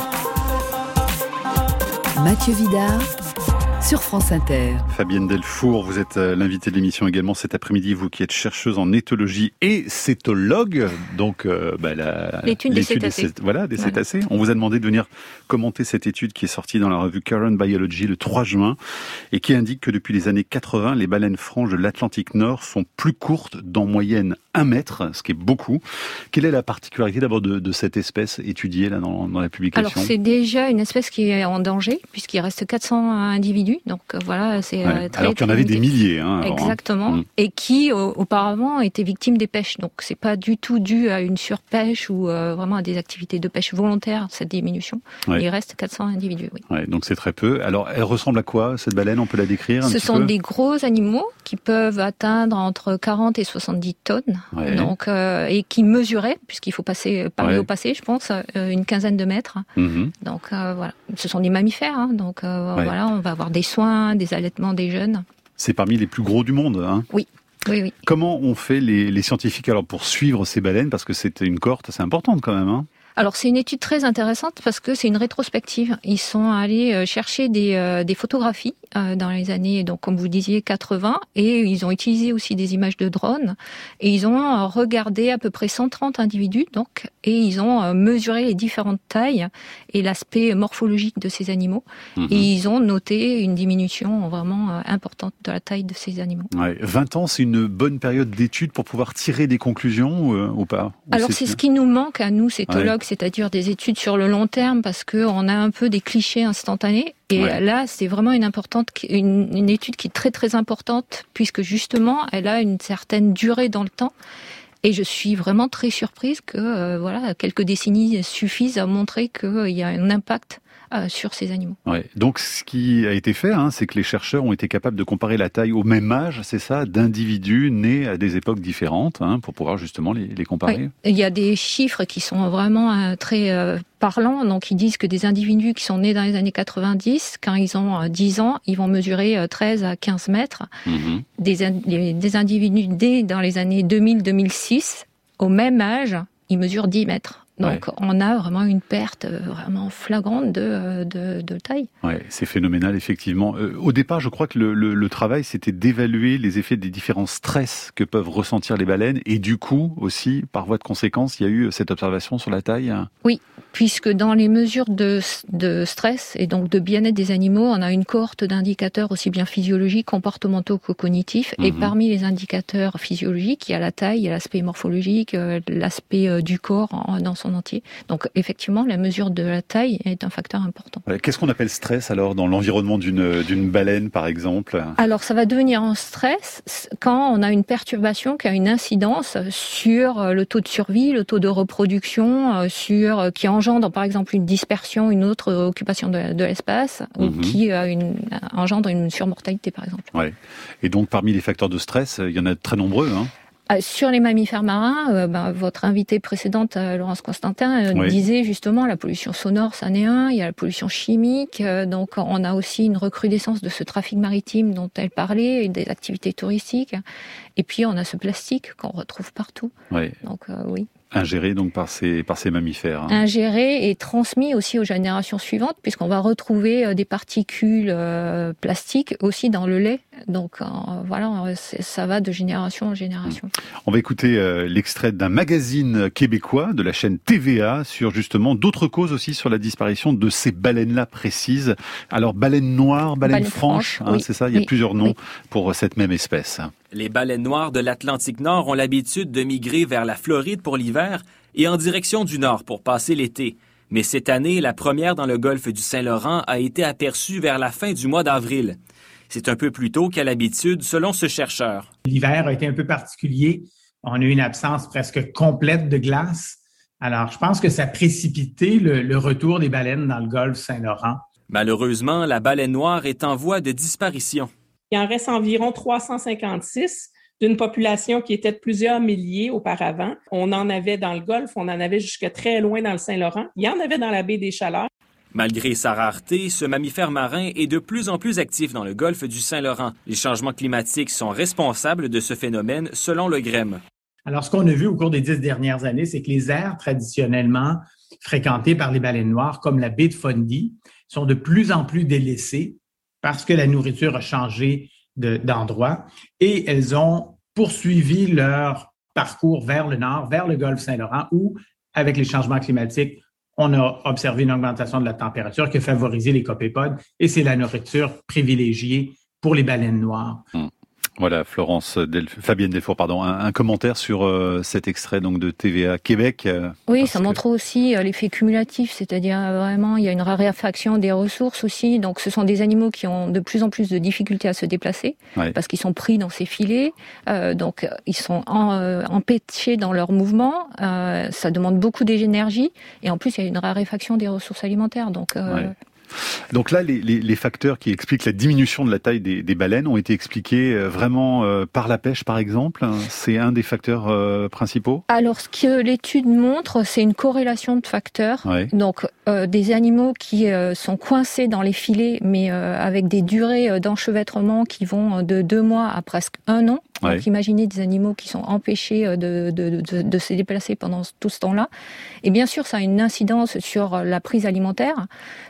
Mathieu Vidard sur France Inter. Fabienne Delfour, vous êtes l'invitée de l'émission également cet après-midi, vous qui êtes chercheuse en éthologie et cétologue, donc euh, bah, la, l'étude, l'étude des cétacés. Des, voilà, des voilà. cétacés. On vous a demandé de venir commenter cette étude qui est sortie dans la revue Current Biology le trois juin et qui indique que depuis les années quatre-vingts, les baleines franches de l'Atlantique Nord sont plus courtes, d'en moyenne un mètre, ce qui est beaucoup. Quelle est la particularité d'abord de, de cette espèce étudiée là dans, dans la publication ? Alors c'est déjà une espèce qui est en danger puisqu'il reste quatre cents individus. Donc voilà, c'est ouais. très, alors qu'il y en avait des milliers. Hein, exactement. Alors, hein. Et qui euh, auparavant étaient victimes des pêches. Donc c'est pas du tout dû à une surpêche ou euh, vraiment à des activités de pêche volontaires, cette diminution. Ouais. Il reste quatre cents individus. Oui. Ouais, donc c'est très peu. Alors elle ressemble à quoi cette baleine ? On peut la décrire un Ce petit sont peu des gros animaux qui peuvent atteindre entre quarante et soixante-dix tonnes. Ouais. Donc euh, et qui mesuraient, puisqu'il faut passer parler ouais. au passé, je pense, euh, une quinzaine de mètres. Mm-hmm. Donc euh, voilà, ce sont des mammifères. Hein, donc euh, ouais. voilà, on va avoir des soins, des allaitements des jeunes. C'est parmi les plus gros du monde, hein ? Oui. Oui, oui. Comment ont fait les, les scientifiques alors pour suivre ces baleines ? Parce que c'est une cohorte assez importante quand même, hein ? Alors c'est une étude très intéressante parce que c'est une rétrospective. Ils sont allés chercher des, euh, des photographies euh, dans les années, donc comme vous disiez, quatre-vingts, et ils ont utilisé aussi des images de drones et ils ont regardé à peu près cent trente individus, donc, et ils ont mesuré les différentes tailles et l'aspect morphologique de ces animaux. Mmh. Et ils ont noté une diminution vraiment importante de la taille de ces animaux. Ouais, vingt ans, c'est une bonne période d'étude pour pouvoir tirer des conclusions ou, euh, ou pas ? Ou Alors c'est, c'est ce qui nous manque à nous, cétologues. Ouais. C'est-à-dire des études sur le long terme, parce que on a un peu des clichés instantanés. Et ouais. là, c'est vraiment une importante, une, une étude qui est très très importante, puisque justement, elle a une certaine durée dans le temps. Et je suis vraiment très surprise que euh, voilà, quelques décennies suffisent à montrer qu'il y a un impact euh, sur ces animaux. Ouais. Donc, ce qui a été fait, hein, c'est que les chercheurs ont été capables de comparer la taille au même âge, c'est ça, d'individus nés à des époques différentes, hein, pour pouvoir justement les, les comparer. Oui. Il y a des chiffres qui sont vraiment euh, très euh, parlants. Donc, ils disent que des individus qui sont nés dans les années quatre-vingt-dix, quand ils ont euh, dix ans, ils vont mesurer euh, treize à quinze mètres. Mm-hmm. Des, des individus nés dans les années deux mille à deux mille six, au même âge, ils mesurent dix mètres. Donc, ouais. on a vraiment une perte vraiment flagrante de, de, de taille. Ouais, c'est phénoménal, effectivement. Euh, au départ, je crois que le, le, le travail, c'était d'évaluer les effets des différents stress que peuvent ressentir les baleines. Et du coup, aussi, par voie de conséquence, il y a eu cette observation sur la taille. Oui, puisque dans les mesures de, de stress et donc de bien-être des animaux, on a une cohorte d'indicateurs aussi bien physiologiques, comportementaux que cognitifs. Mmh. Et parmi les indicateurs physiologiques, il y a la taille, il y a l'aspect morphologique, l'aspect du corps dans son entier. Donc effectivement, la mesure de la taille est un facteur important. Qu'est-ce qu'on appelle stress alors dans l'environnement d'une, d'une baleine par exemple ? Alors ça va devenir un stress quand on a une perturbation qui a une incidence sur le taux de survie, le taux de reproduction, sur qui engendre par exemple une dispersion, une autre occupation de, de l'espace, mmh. ou qui a une, engendre une surmortalité par exemple. Ouais. Et donc parmi les facteurs de stress, il y en a très nombreux, hein ? Sur les mammifères marins, euh, ben, votre invitée précédente, euh, Laurence Constantin, euh, oui. disait justement la pollution sonore, ça en est un, il y a la pollution chimique, euh, donc on a aussi une recrudescence de ce trafic maritime dont elle parlait, et des activités touristiques, et puis on a ce plastique qu'on retrouve partout. Oui. Donc euh, oui. Ingéré donc par ces, par ces mammifères. Hein. Ingéré et transmis aussi aux générations suivantes, puisqu'on va retrouver des particules euh, plastiques aussi dans le lait. Donc euh, voilà, ça va de génération en génération. On va écouter euh, l'extrait d'un magazine québécois de la chaîne T V A sur justement d'autres causes aussi sur la disparition de ces baleines-là précises. Alors baleine noire, baleine, baleine franche, franche hein, oui. c'est ça, il y a oui. plusieurs noms oui. pour cette même espèce. Les baleines noires de l'Atlantique Nord ont l'habitude de migrer vers la Floride pour l'hiver et en direction du nord pour passer l'été. Mais cette année, la première dans le golfe du Saint-Laurent a été aperçue vers la fin du mois d'avril. C'est un peu plus tôt qu'à l'habitude, selon ce chercheur. L'hiver a été un peu particulier. On a eu une absence presque complète de glace. Alors, je pense que ça a précipité le, le retour des baleines dans le golfe Saint-Laurent. Malheureusement, la baleine noire est en voie de disparition. Il en reste environ trois cent cinquante-six d'une population qui était de plusieurs milliers auparavant. On en avait dans le Golfe, on en avait jusque très loin dans le Saint-Laurent. Il y en avait dans la baie des Chaleurs. Malgré sa rareté, ce mammifère marin est de plus en plus actif dans le Golfe du Saint-Laurent. Les changements climatiques sont responsables de ce phénomène, selon le G R E M. Alors, ce qu'on a vu au cours des dix dernières années, c'est que les aires traditionnellement fréquentées par les baleines noires, comme la baie de Fundy, sont de plus en plus délaissées parce que la nourriture a changé de, d'endroit et elles ont poursuivi leur parcours vers le nord, vers le golfe Saint-Laurent, où, avec les changements climatiques, on a observé une augmentation de la température qui a favorisé les copépodes et c'est la nourriture privilégiée pour les baleines noires. Mmh. Voilà, Florence Delf... Fabienne Delfour, pardon, un, un commentaire sur euh, cet extrait donc de T V A Québec. Euh, oui, ça que... montre aussi euh, l'effet cumulatif, c'est-à-dire euh, vraiment il y a une raréfaction des ressources aussi. Donc ce sont des animaux qui ont de plus en plus de difficultés à se déplacer ouais. parce qu'ils sont pris dans ces filets, euh, donc ils sont en, euh, empêchés dans leur mouvement. Euh, ça demande beaucoup d'énergie et en plus il y a une raréfaction des ressources alimentaires. Donc euh, ouais. Donc là, les, les, les facteurs qui expliquent la diminution de la taille des, des baleines ont été expliqués vraiment euh, par la pêche, par exemple. C'est un des facteurs euh, principaux. Alors, ce que l'étude montre, c'est une corrélation de facteurs. Ouais. Donc, euh, des animaux qui euh, sont coincés dans les filets, mais euh, avec des durées d'enchevêtrement qui vont de deux mois à presque un an. Ouais. Donc, imaginez des animaux qui sont empêchés de, de, de, de se déplacer pendant tout ce temps-là. Et bien sûr, ça a une incidence sur la prise alimentaire.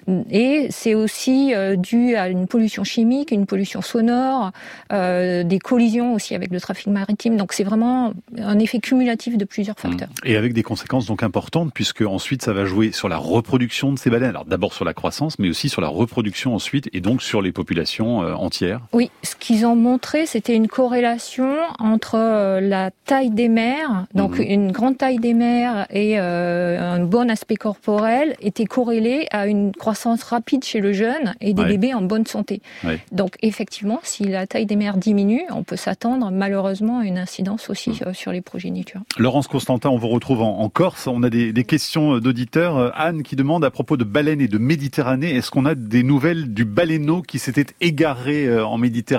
Et c'est aussi euh, dû à une pollution chimique, une pollution sonore, euh, des collisions aussi avec le trafic maritime. Donc c'est vraiment un effet cumulatif de plusieurs facteurs. Et avec des conséquences donc importantes, puisque ensuite ça va jouer sur la reproduction de ces baleines. Alors d'abord sur la croissance, mais aussi sur la reproduction ensuite, et donc sur les populations euh, entières. Oui, ce qu'ils ont montré, c'était une corrélation entre euh, la taille des mères, donc mmh. une grande taille des mères et euh, un bon aspect corporel, était corrélée à une croissance rapide chez le jeune et des ouais. bébés en bonne santé. Ouais. Donc effectivement, si la taille des mères diminue, on peut s'attendre malheureusement à une incidence aussi mmh. sur les progénitures. Laurence Constantin, on vous retrouve en, en Corse. On a des, des questions d'auditeurs. Anne qui demande à propos de baleines et de Méditerranée, est-ce qu'on a des nouvelles du baleineau qui s'était égaré en Méditerranée ?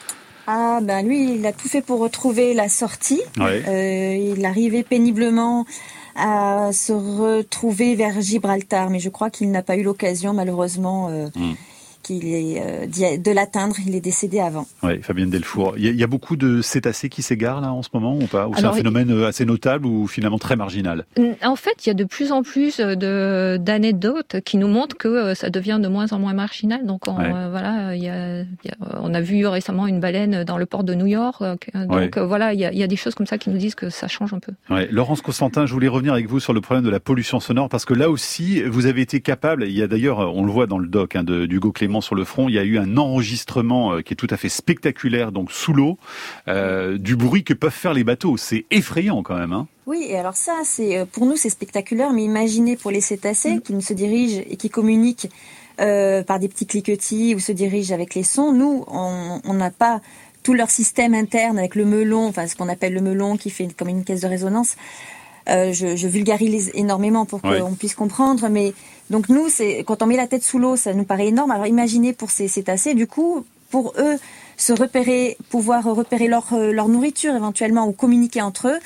Ah ben lui, il a tout fait pour retrouver la sortie. Ouais. Euh, il arrivait péniblement à se retrouver vers Gibraltar, mais je crois qu'il n'a pas eu l'occasion, malheureusement, euh, mmh. qu'il est, euh, de l'atteindre. Il est décédé avant. Oui, Fabienne Delfour. Il y, a, il y a beaucoup de cétacés qui s'égarent là en ce moment ou pas ? Ou c'est Alors, un phénomène il... assez notable ou finalement très marginal ? En fait, il y a de plus en plus de, d'anecdotes qui nous montrent que ça devient de moins en moins marginal. Donc on, ouais. euh, voilà, il y a, il y a, on a vu récemment une baleine dans le port de New York. Donc ouais. euh, voilà, il y, a, il y a des choses comme ça qui nous disent que ça change un peu. Ouais. Laurence Constantin, je voulais revenir avec vous sur le problème de la pollution sonore parce que là aussi, vous avez été capable. Il y a d'ailleurs, on le voit dans le doc hein, de, d'Hugo Clément sur le front, il y a eu un enregistrement euh, qui est tout à fait spectaculaire, donc sous l'eau, euh, du bruit que peuvent faire les bateaux. C'est effrayant quand même. Hein. Oui, et alors ça, c'est pour nous c'est spectaculaire, mais imaginez pour les cétacés mmh. qui nous se dirigent et qui communiquent euh, par des petits cliquetis ou se dirigent avec les sons. Nous, on n'a pas tout leur système interne avec le melon, enfin ce qu'on appelle le melon qui fait comme une caisse de résonance. Euh, je, je vulgarise énormément pour qu'on oui. puisse comprendre, mais donc nous, c'est quand on met la tête sous l'eau, ça nous paraît énorme. Alors imaginez pour ces cétacés, du coup, pour eux, se repérer, pouvoir repérer leur leur nourriture éventuellement ou communiquer entre eux,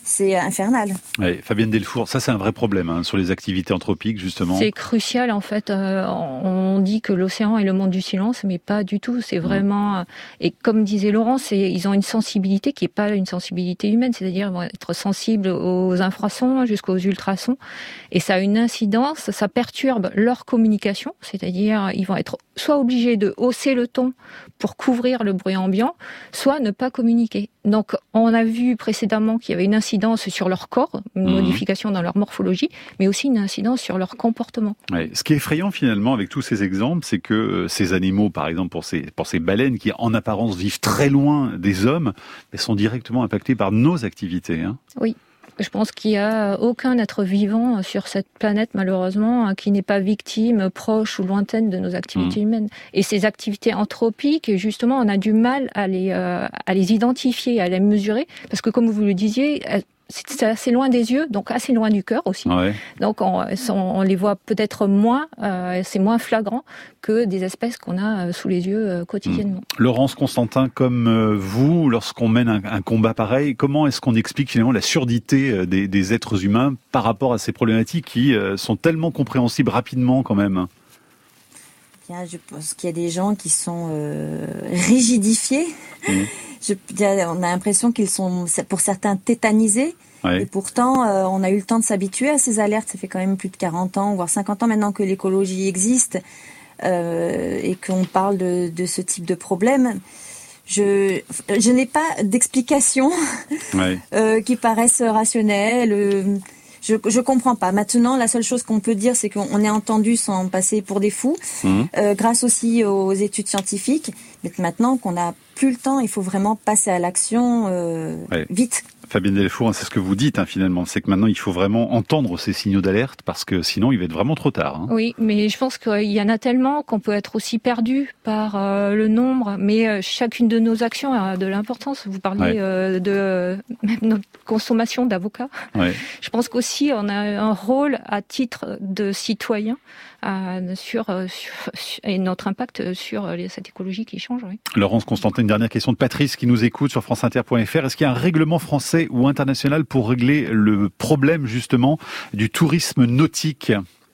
c'est infernal. Ouais, Fabienne Delfour, ça c'est un vrai problème hein, sur les activités anthropiques justement. C'est crucial en fait. Euh, on dit que l'océan est le monde du silence, mais pas du tout. C'est vraiment... Et comme disait Laurent, c'est, ils ont une sensibilité qui n'est pas une sensibilité humaine, c'est-à-dire ils vont être sensibles aux infrasons jusqu'aux ultrasons. Et ça a une incidence, ça perturbe leur communication, c'est-à-dire ils vont être soit obligés de hausser le ton pour couvrir le bruit ambiant, soit ne pas communiquer. Donc on a vu précédemment qu'il y avait une incidence sur leur corps, une mmh. modification dans leur morphologie, mais aussi une incidence sur leur comportement. Ouais. Ce qui est effrayant finalement avec tous ces exemples, c'est que euh, ces animaux, par exemple pour ces, pour ces baleines qui en apparence vivent très loin des hommes, mais sont directement impactés par nos activités. Hein. Oui. Je pense qu'il n'y a aucun être vivant sur cette planète, malheureusement, qui n'est pas victime, proche ou lointaine de nos activités mmh. humaines. Et ces activités anthropiques, justement, on a du mal à les, euh, à les identifier, à les mesurer, parce que, comme vous le disiez, c'est assez loin des yeux, donc assez loin du cœur aussi. Ouais. Donc on, on les voit peut-être moins, euh, c'est moins flagrant que des espèces qu'on a sous les yeux euh, quotidiennement. Mmh. Laurence Constantin, comme euh, vous, lorsqu'on mène un, un combat pareil, comment est-ce qu'on explique finalement la surdité des, des êtres humains par rapport à ces problématiques qui euh, sont tellement compréhensibles rapidement quand même ? Bien, je pense qu'il y a des gens qui sont euh, rigidifiés. Mmh. Je, on a l'impression qu'ils sont, pour certains, tétanisés. Ouais. Et pourtant, euh, on a eu le temps de s'habituer à ces alertes. Ça fait quand même plus de quarante ans, voire cinquante ans maintenant que l'écologie existe euh, et qu'on parle de, de ce type de problème. Je, je n'ai pas d'explications ouais. euh, qui paraissent rationnelles. Euh, Je, je comprends pas. Maintenant, la seule chose qu'on peut dire, c'est qu'on est entendu sans passer pour des fous, mmh. euh, grâce aussi aux études scientifiques. Mais maintenant qu'on n'a plus le temps, il faut vraiment passer à l'action euh, ouais. vite. Fabienne Delfour, c'est ce que vous dites hein, finalement, c'est que maintenant il faut vraiment entendre ces signaux d'alerte parce que sinon il va être vraiment trop tard. Hein. Oui, mais je pense qu'il y en a tellement qu'on peut être aussi perdu par euh, le nombre, mais euh, chacune de nos actions a de l'importance. Vous parliez ouais. euh, de euh, même notre consommation d'avocats. Ouais. Je pense qu'aussi on a un rôle à titre de citoyen euh, sur, sur et notre impact sur les, cette écologie qui change. Oui. Laurence Constantin, une dernière question de Patrice qui nous écoute sur france inter point f r. Est-ce qu'il y a un règlement français ou international pour régler le problème justement du tourisme nautique ?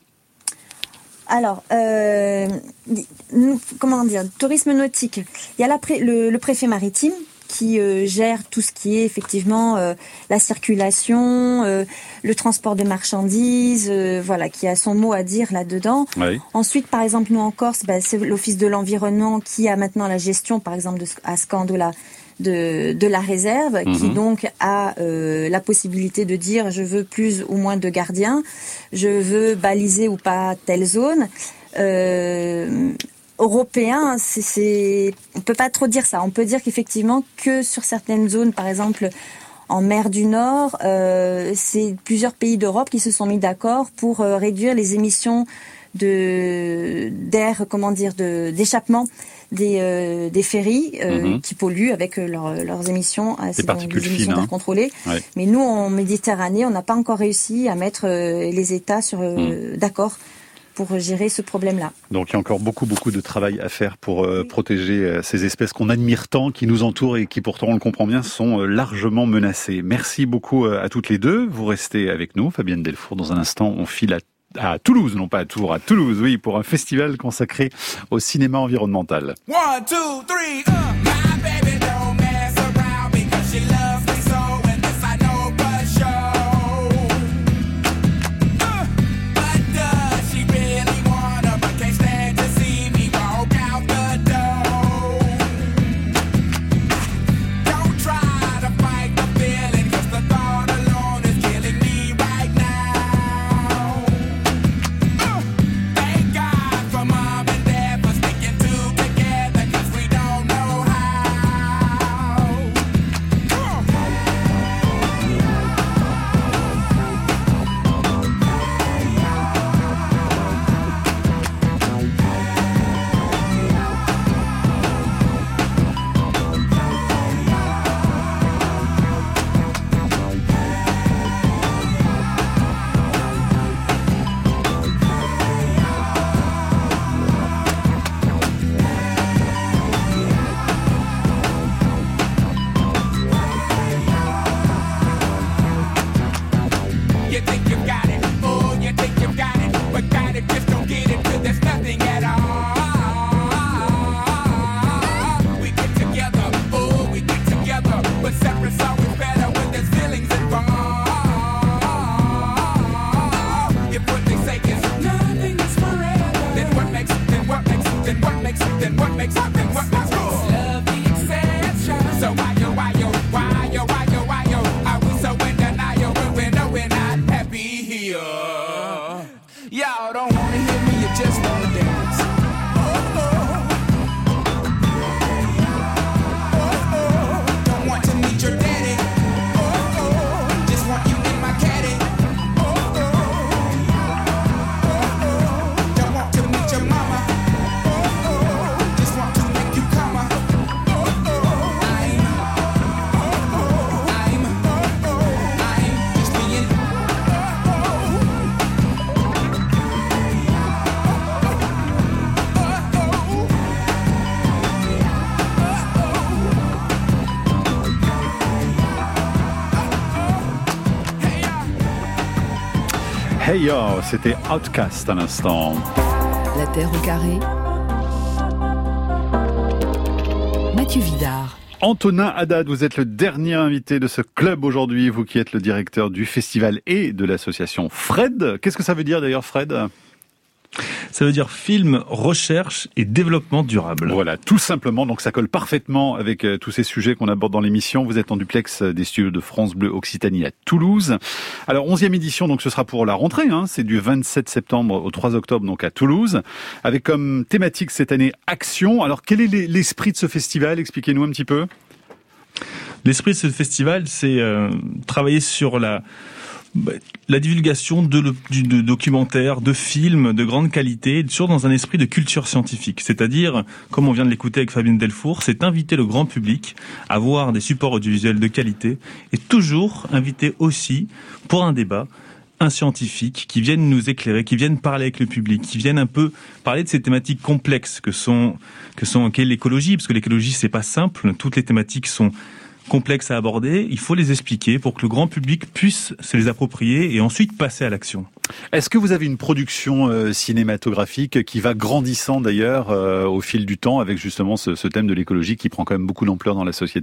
Alors, euh, comment dire, tourisme nautique. Il y a la pré, le, le préfet maritime qui euh, gère tout ce qui est effectivement euh, la circulation, euh, le transport de marchandises, euh, voilà, qui a son mot à dire là-dedans. Oui. Ensuite, par exemple, nous en Corse, bah, c'est l'Office de l'environnement qui a maintenant la gestion, par exemple, de, à Scandola, de, de la réserve, mmh. qui donc a euh, la possibilité de dire je veux plus ou moins de gardiens, je veux baliser ou pas telle zone. Euh, européen, c'est, c'est, on peut pas trop dire ça. On peut dire qu'effectivement que sur certaines zones, par exemple en mer du Nord, euh, c'est plusieurs pays d'Europe qui se sont mis d'accord pour euh, réduire les émissions de d'air, comment dire, de d'échappement des euh, des ferries euh, mm-hmm. qui polluent avec euh, leur, leurs émissions, euh, c'est donc des émissions d'air contrôlées. Ouais. Mais nous, en Méditerranée, on n'a pas encore réussi à mettre euh, les États sur euh, mm. d'accord pour gérer ce problème-là. Donc il y a encore beaucoup, beaucoup de travail à faire pour euh, protéger euh, ces espèces qu'on admire tant, qui nous entourent et qui pourtant, on le comprend bien, sont euh, largement menacées. Merci beaucoup euh, à toutes les deux. Vous restez avec nous, Fabienne Delfour. Dans un instant, on file à, à Toulouse, non pas à Tours, à Toulouse, oui, pour un festival consacré au cinéma environnemental. One, two, three, uh, my baby don't mess around because she loves me so, and this I know for sure. How Hey Yo, c'était Outcast à l'instant. La Terre au carré. Mathieu Vidard. Antonin Haddad, vous êtes le dernier invité de ce club aujourd'hui, vous qui êtes le directeur du festival et de l'association Fred. Qu'est-ce que ça veut dire d'ailleurs, Fred ? Ça veut dire film, recherche et développement durable. Voilà, tout simplement. Donc ça colle parfaitement avec euh, tous ces sujets qu'on aborde dans l'émission. Vous êtes en duplex des studios de France Bleu Occitanie à Toulouse. Alors onzième édition, donc ce sera pour la rentrée. Hein, c'est du vingt-sept septembre au trois octobre, donc à Toulouse, avec comme thématique cette année action. Alors quel est l'esprit de ce festival ? Expliquez-nous un petit peu. L'esprit de ce festival, c'est euh, travailler sur la la divulgation de, de, de documentaires, de films de grande qualité, toujours dans un esprit de culture scientifique. C'est-à-dire, comme on vient de l'écouter avec Fabienne Delfour, c'est inviter le grand public à voir des supports audiovisuels de qualité et toujours inviter aussi, pour un débat, un scientifique qui vienne nous éclairer, qui vienne parler avec le public, qui vienne un peu parler de ces thématiques complexes que sont, que sont, qu'est l'écologie, parce que l'écologie c'est pas simple, toutes les thématiques sont complexes à aborder, il faut les expliquer pour que le grand public puisse se les approprier et ensuite passer à l'action. Est-ce que vous avez une production euh, cinématographique qui va grandissant d'ailleurs euh, au fil du temps avec justement ce, ce thème de l'écologie qui prend quand même beaucoup d'ampleur dans la société ?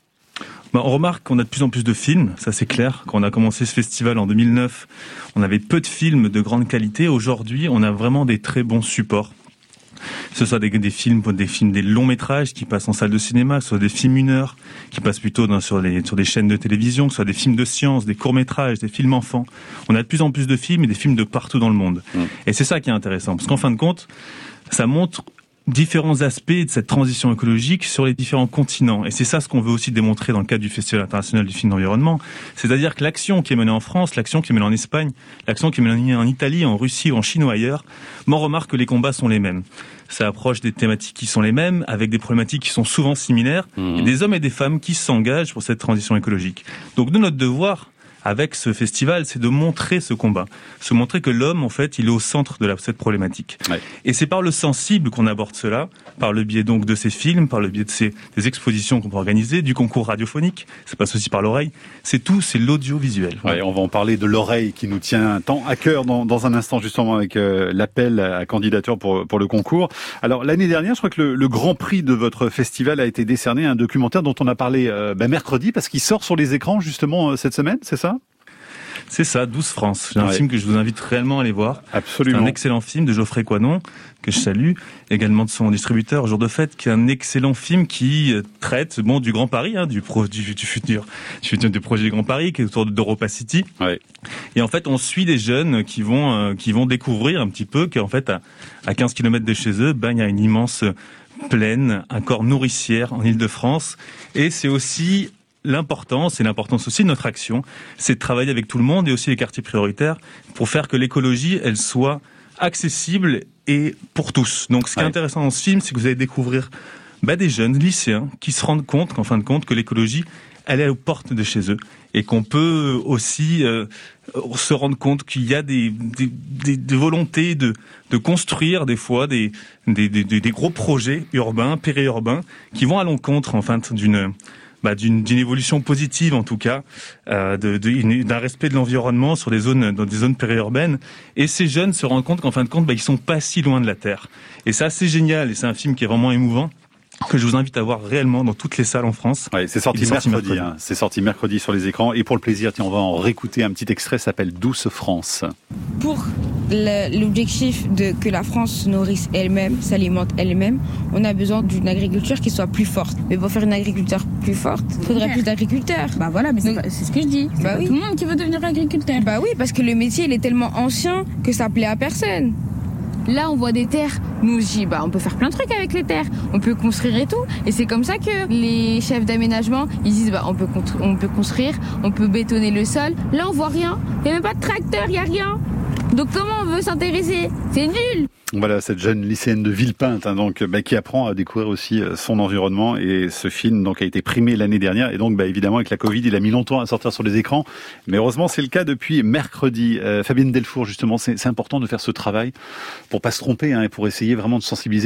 Ben, on remarque qu'on a de plus en plus de films, ça c'est clair. Quand on a commencé ce festival en deux mille neuf, on avait peu de films de grande qualité. Aujourd'hui, on a vraiment des très bons supports. Que ce soit des, des films, des films, des longs métrages qui passent en salle de cinéma, que ce soit des films une heure qui passent plutôt dans, sur, les, sur des chaînes de télévision, que ce soit des films de science, des courts métrages, des films enfants. On a de plus en plus de films et des films de partout dans le monde. Mmh. Et c'est ça qui est intéressant, parce qu'en fin de compte, ça montre différents aspects de cette transition écologique sur les différents continents. Et c'est ça ce qu'on veut aussi démontrer dans le cadre du Festival international du film d'environnement. C'est-à-dire que l'action qui est menée en France, l'action qui est menée en Espagne, l'action qui est menée en Italie, en Russie, en Chine ou ailleurs, on remarque que les combats sont les mêmes. Ça approche des thématiques qui sont les mêmes, avec des problématiques qui sont souvent similaires, mmh. et des hommes et des femmes qui s'engagent pour cette transition écologique. Donc de notre devoir, avec ce festival, c'est de montrer ce combat, se montrer que l'homme, en fait, il est au centre de la, cette problématique. Ouais. Et c'est par le sensible qu'on aborde cela, par le biais donc de ces films, par le biais de ces des expositions qu'on peut organiser, du concours radiophonique. Ça passe aussi par l'oreille. C'est tout, c'est l'audiovisuel. Ouais, on va en parler de l'oreille qui nous tient tant à cœur dans, dans un instant justement avec euh, l'appel à candidature pour pour le concours. Alors l'année dernière, je crois que le, le grand prix de votre festival a été décerné à un documentaire dont on a parlé euh, ben, mercredi parce qu'il sort sur les écrans justement euh, cette semaine, c'est ça ? C'est ça, douze France. C'est un ouais. film que je vous invite réellement à aller voir. Absolument. C'est un excellent film de Geoffrey Coinon, que je salue, également de son distributeur Jour de Fête, qui est un excellent film qui traite bon du Grand Paris, hein, du, pro, du, du futur, du futur du projet du Grand Paris, qui est autour d'Europa City. Ouais. Et en fait, on suit des jeunes qui vont euh, qui vont découvrir un petit peu qu'en fait, à, à quinze kilomètres de chez eux, ben il y a une immense plaine, un corps nourricière en Île-de-France, et c'est aussi l'importance et l'importance aussi de notre action, c'est de travailler avec tout le monde et aussi les quartiers prioritaires pour faire que l'écologie, elle soit accessible et pour tous. Donc ce qui ouais. est intéressant dans ce film, c'est que vous allez découvrir bah, des jeunes lycéens qui se rendent compte qu'en fin de compte, que l'écologie, elle est aux portes de chez eux et qu'on peut aussi euh, se rendre compte qu'il y a des, des, des, des volontés de, de construire des fois des, des, des, des gros projets urbains, périurbains, qui vont à l'encontre en fait d'une Bah, d'une, d'une évolution positive en tout cas, euh, de, de, d'un respect de l'environnement sur des zones, dans des zones périurbaines. Et ces jeunes se rendent compte qu'en fin de compte, bah, ils sont pas si loin de la Terre. Et ça, c'est génial. Et c'est un film qui est vraiment émouvant, que je vous invite à voir réellement dans toutes les salles en France. Ouais, c'est sorti, mercredi, sorti mercredi. Hein. C'est sorti mercredi sur les écrans. Et pour le plaisir, tiens, on va en réécouter un petit extrait, ça s'appelle Douce France. Pour le, l'objectif de que la France se nourrisse elle-même, s'alimente elle-même, on a besoin d'une agriculture qui soit plus forte. Mais pour faire une agriculture plus forte, il faudrait okay. plus d'agriculteurs. Bah voilà, mais c'est, Donc, pas, c'est ce que je dis. C'est bah pas oui. tout le monde qui veut devenir agriculteur. Bah oui, parce que le métier, il est tellement ancien que ça plaît à personne. Là, on voit des terres. Nous aussi, bah, on peut faire plein de trucs avec les terres. On peut construire et tout. Et c'est comme ça que les chefs d'aménagement, ils disent, bah, on peut, on peut construire, on peut bétonner le sol. Là, on voit rien. Il n'y a même pas de tracteur, il n'y a rien. Donc, comment on veut s'intéresser ? C'est nul. Voilà, cette jeune lycéenne de Villepinte, hein, donc, bah, qui apprend à découvrir aussi son environnement. Et ce film, donc, a été primé l'année dernière. Et donc, bah, évidemment, avec la Covid, il a mis longtemps à sortir sur les écrans. Mais heureusement, c'est le cas depuis mercredi. Euh, Fabienne Delfour, justement, c'est, c'est important de faire ce travail pour pas se tromper, hein, et pour essayer vraiment de sensibiliser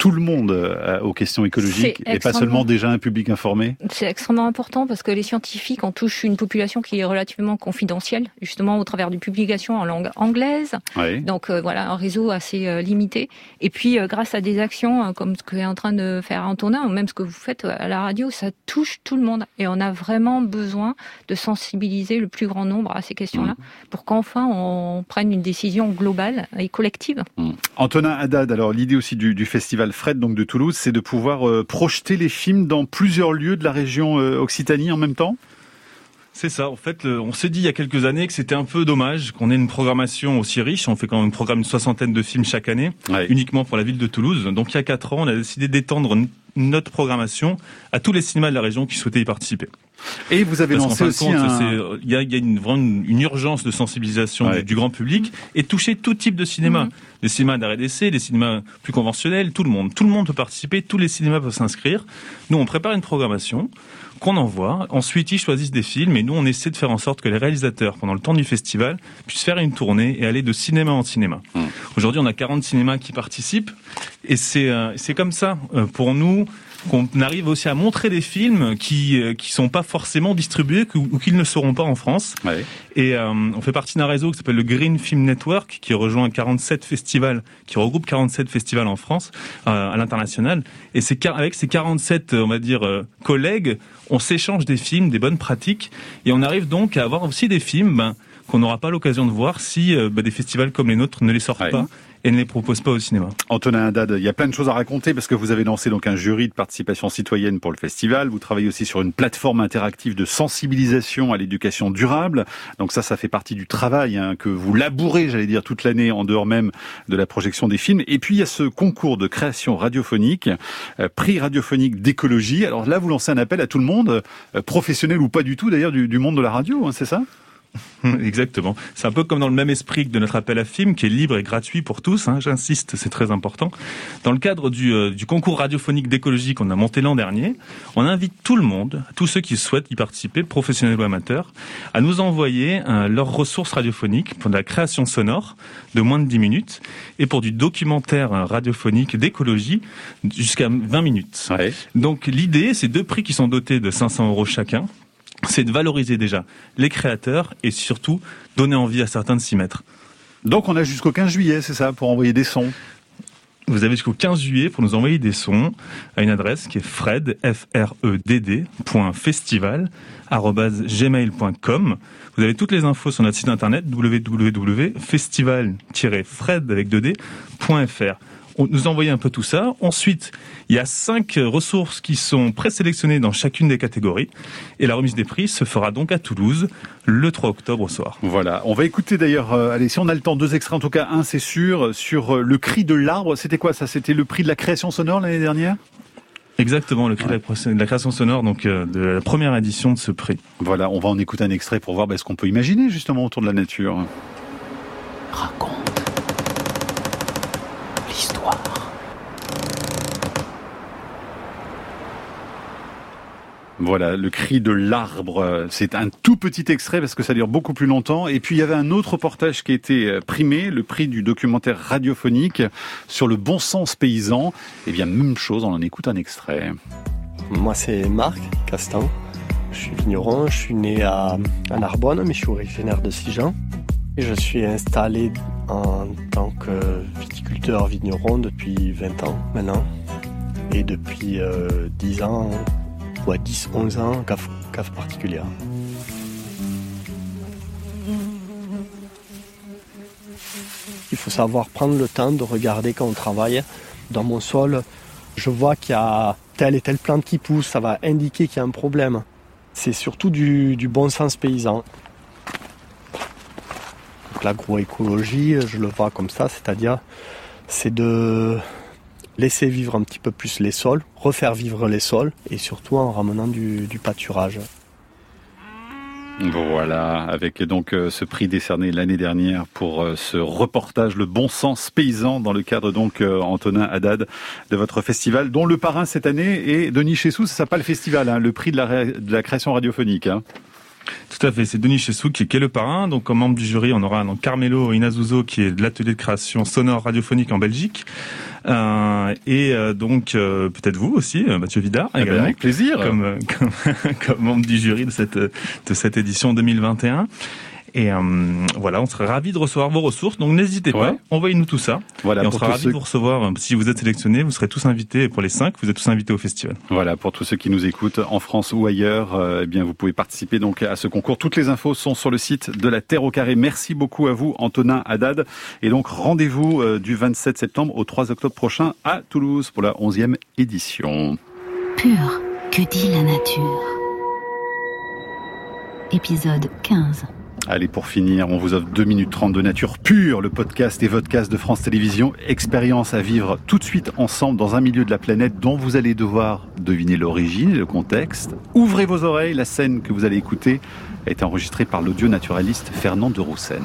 tout le monde euh, aux questions écologiques et pas seulement déjà un public informé? C'est extrêmement important parce que les scientifiques, on touche une population qui est relativement confidentielle, justement au travers de publications en langue anglaise. Oui. Donc euh, voilà, un réseau assez euh, limité. Et puis euh, grâce à des actions euh, comme ce qu'est en train de faire Antonin, ou même ce que vous faites à la radio, ça touche tout le monde. Et on a vraiment besoin de sensibiliser le plus grand nombre à ces questions-là mmh. pour qu'enfin on prenne une décision globale et collective. Mmh. Antonin Haddad, alors l'idée aussi du, du festival Fred donc de Toulouse, c'est de pouvoir euh, projeter les films dans plusieurs lieux de la région euh, Occitanie en même temps? C'est ça. En fait, le, on s'est dit il y a quelques années que c'était un peu dommage qu'on ait une programmation aussi riche. On fait quand même un programme une soixantaine de films chaque année, ouais. uniquement pour la ville de Toulouse. Donc il y a quatre ans, on a décidé d'étendre notre programmation à tous les cinémas de la région qui souhaitaient y participer. Et vous avez Parce lancé aussi compte, un... Il y a, y a une, vraiment une, une urgence de sensibilisation ouais. du, du grand public et toucher tout type de cinéma. Mmh. Les cinémas d'arrêt d'essai, les cinémas plus conventionnels, tout le monde. Tout le monde peut participer, tous les cinémas peuvent s'inscrire. Nous, on prépare une programmation qu'on envoie. Ensuite, ils choisissent des films et nous, on essaie de faire en sorte que les réalisateurs, pendant le temps du festival, puissent faire une tournée et aller de cinéma en cinéma. Mmh. Aujourd'hui, on a quarante cinémas qui participent et c'est, euh, c'est comme ça, euh, pour nous, qu'on arrive aussi à montrer des films qui euh, qui sont pas forcément distribués ou, ou qui ne le seront pas en France. Ouais. Et euh, on fait partie d'un réseau qui s'appelle le Green Film Network, qui rejoint quarante-sept festivals, qui regroupe quarante-sept festivals en France, euh, à l'international. Et c'est avec ces quarante-sept, on va dire, euh, collègues, on s'échange des films, des bonnes pratiques, et on arrive donc à avoir aussi des films ben, qu'on n'aura pas l'occasion de voir si euh, ben, des festivals comme les nôtres ne les sortent ouais. pas. Et ne les propose pas au cinéma. Antonin Haddad, il y a plein de choses à raconter parce que vous avez lancé donc un jury de participation citoyenne pour le festival. Vous travaillez aussi sur une plateforme interactive de sensibilisation à l'éducation durable. Donc ça, ça fait partie du travail hein, que vous labourez, j'allais dire, toute l'année en dehors même de la projection des films. Et puis il y a ce concours de création radiophonique, euh, prix radiophonique d'écologie. Alors là, vous lancez un appel à tout le monde, euh, professionnel ou pas du tout d'ailleurs, du, du monde de la radio, hein, c'est ça ? Exactement. C'est un peu comme dans le même esprit que de notre appel à film, qui est libre et gratuit pour tous, hein, j'insiste, c'est très important. Dans le cadre du, euh, du concours radiophonique d'écologie qu'on a monté l'an dernier, on invite tout le monde, tous ceux qui souhaitent y participer, professionnels ou amateurs, à nous envoyer euh, leurs ressources radiophoniques pour de la création sonore de moins de dix minutes et pour du documentaire radiophonique d'écologie jusqu'à vingt minutes. Ouais. Donc l'idée, c'est deux prix qui sont dotés de cinq cents euros chacun. C'est de valoriser déjà les créateurs et surtout donner envie à certains de s'y mettre. Donc on a jusqu'au quinze juillet, c'est ça, pour envoyer des sons? Vous avez jusqu'au quinze juillet pour nous envoyer des sons à une adresse qui est fred, f r e d d, point festival, arobase gmail point com. Vous avez toutes les infos sur notre site internet w w w point festival tiret fred avec deux d point f r. On nous envoie un peu tout ça. Ensuite, il y a cinq ressources qui sont présélectionnées dans chacune des catégories. Et la remise des prix se fera donc à Toulouse le trois octobre au soir. Voilà. On va écouter d'ailleurs, euh, allez, si on a le temps, deux extraits, en tout cas un, c'est sûr, sur euh, le cri de l'arbre. C'était quoi ça? C'était le prix de la création sonore l'année dernière? Exactement, le prix ouais. de la création sonore, donc euh, de la première édition de ce prix. Voilà, on va en écouter un extrait pour voir bah, ce qu'on peut imaginer justement autour de la nature. Raconte l'histoire. Voilà, le cri de l'arbre. C'est un tout petit extrait parce que ça dure beaucoup plus longtemps. Et puis il y avait un autre reportage qui a été primé, le prix du documentaire radiophonique sur le bon sens paysan. Eh bien, même chose, on en écoute un extrait. Moi, c'est Marc Castan. Je suis vigneron, je suis né à, à Narbonne, mais je suis originaire de Sigean. Et je suis installé en tant que viticulteur vigneron depuis vingt ans maintenant. Et depuis euh, dix ans... ou à dix onze ans, cave, cave particulière. Il faut savoir prendre le temps de regarder quand on travaille. Dans mon sol, je vois qu'il y a telle et telle plante qui pousse, ça va indiquer qu'il y a un problème. C'est surtout du, du bon sens paysan. Donc, l'agroécologie, je le vois comme ça, c'est-à-dire c'est de... laisser vivre un petit peu plus les sols, refaire vivre les sols et surtout en ramenant du, du pâturage. Voilà, avec donc euh, ce prix décerné l'année dernière pour euh, ce reportage Le Bon Sens Paysan dans le cadre donc euh, Antonin Haddad de votre festival dont le parrain cette année est Denis Chessou. Ça s'appelle le festival, hein, le prix de la, ré... de la création radiophonique. Hein. Tout à fait, c'est Denis Chessou qui est le parrain. Donc, comme membre du jury, on aura donc Carmelo Inazuzo qui est de l'atelier de création sonore radiophonique en Belgique. Euh, et euh, donc euh, peut-être vous aussi, Mathieu Vidard, eh également, ben avec plaisir, comme, euh, comme, comme membre du jury de cette de cette édition deux mille vingt et un. Et euh, voilà, on serait ravis de recevoir vos ressources, donc n'hésitez pas, ouais. envoyez-nous tout ça. Voilà, et on pour sera tous ravis ceux... de vous recevoir. Si vous êtes sélectionnés, vous serez tous invités. Pour les cinq, vous êtes tous invités au festival. Voilà, pour tous ceux qui nous écoutent en France ou ailleurs, euh, eh bien vous pouvez participer donc à ce concours. Toutes les infos sont sur le site de la Terre au Carré. Merci beaucoup à vous, Antonin Haddad. Et donc rendez-vous euh, du vingt-sept septembre au trois octobre prochain à Toulouse pour la onzième édition. Pur, que dit la nature? Épisode quinze. Allez, pour finir, on vous offre deux minutes trente de nature pure, le podcast et vodcast de France Télévisions. Expérience à vivre tout de suite ensemble dans un milieu de la planète dont vous allez devoir deviner l'origine et le contexte. Ouvrez vos oreilles, la scène que vous allez écouter a été enregistrée par l'audio-naturaliste Fernand de Roussen.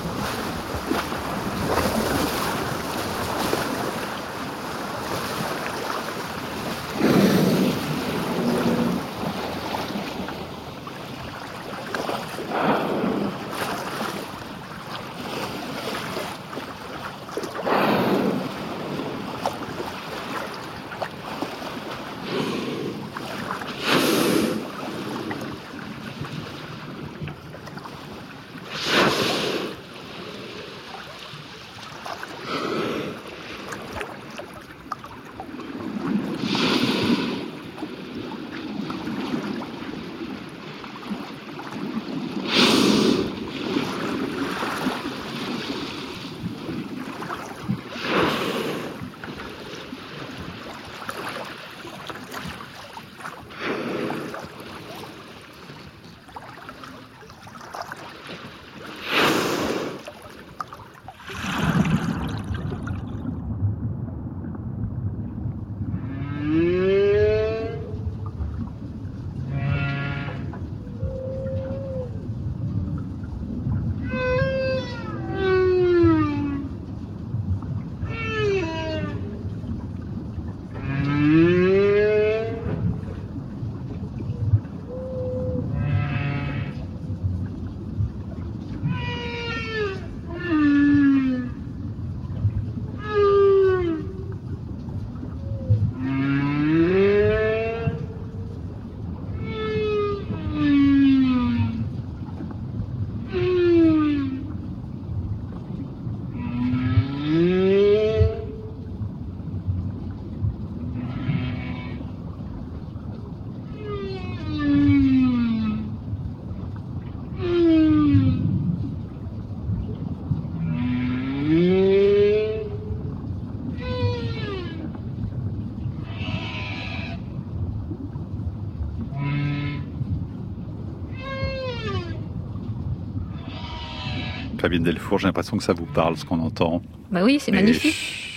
Fabienne Delfour, j'ai l'impression que ça vous parle, ce qu'on entend. Bah oui, c'est Mais magnifique.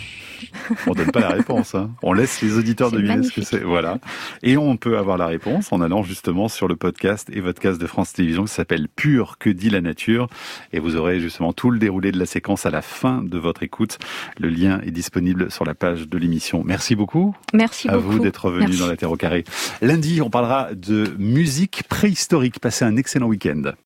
On donne pas la réponse, hein. On laisse les auditeurs deviner ce que c'est. Voilà. Et on peut avoir la réponse en allant justement sur le podcast et vodcast de France Télévisions qui s'appelle Pur, que dit la nature. Et vous aurez justement tout le déroulé de la séquence à la fin de votre écoute. Le lien est disponible sur la page de l'émission. Merci beaucoup. Merci à beaucoup. vous d'être venu dans la Terre au Carré. Lundi, on parlera de musique préhistorique. Passez un excellent week-end.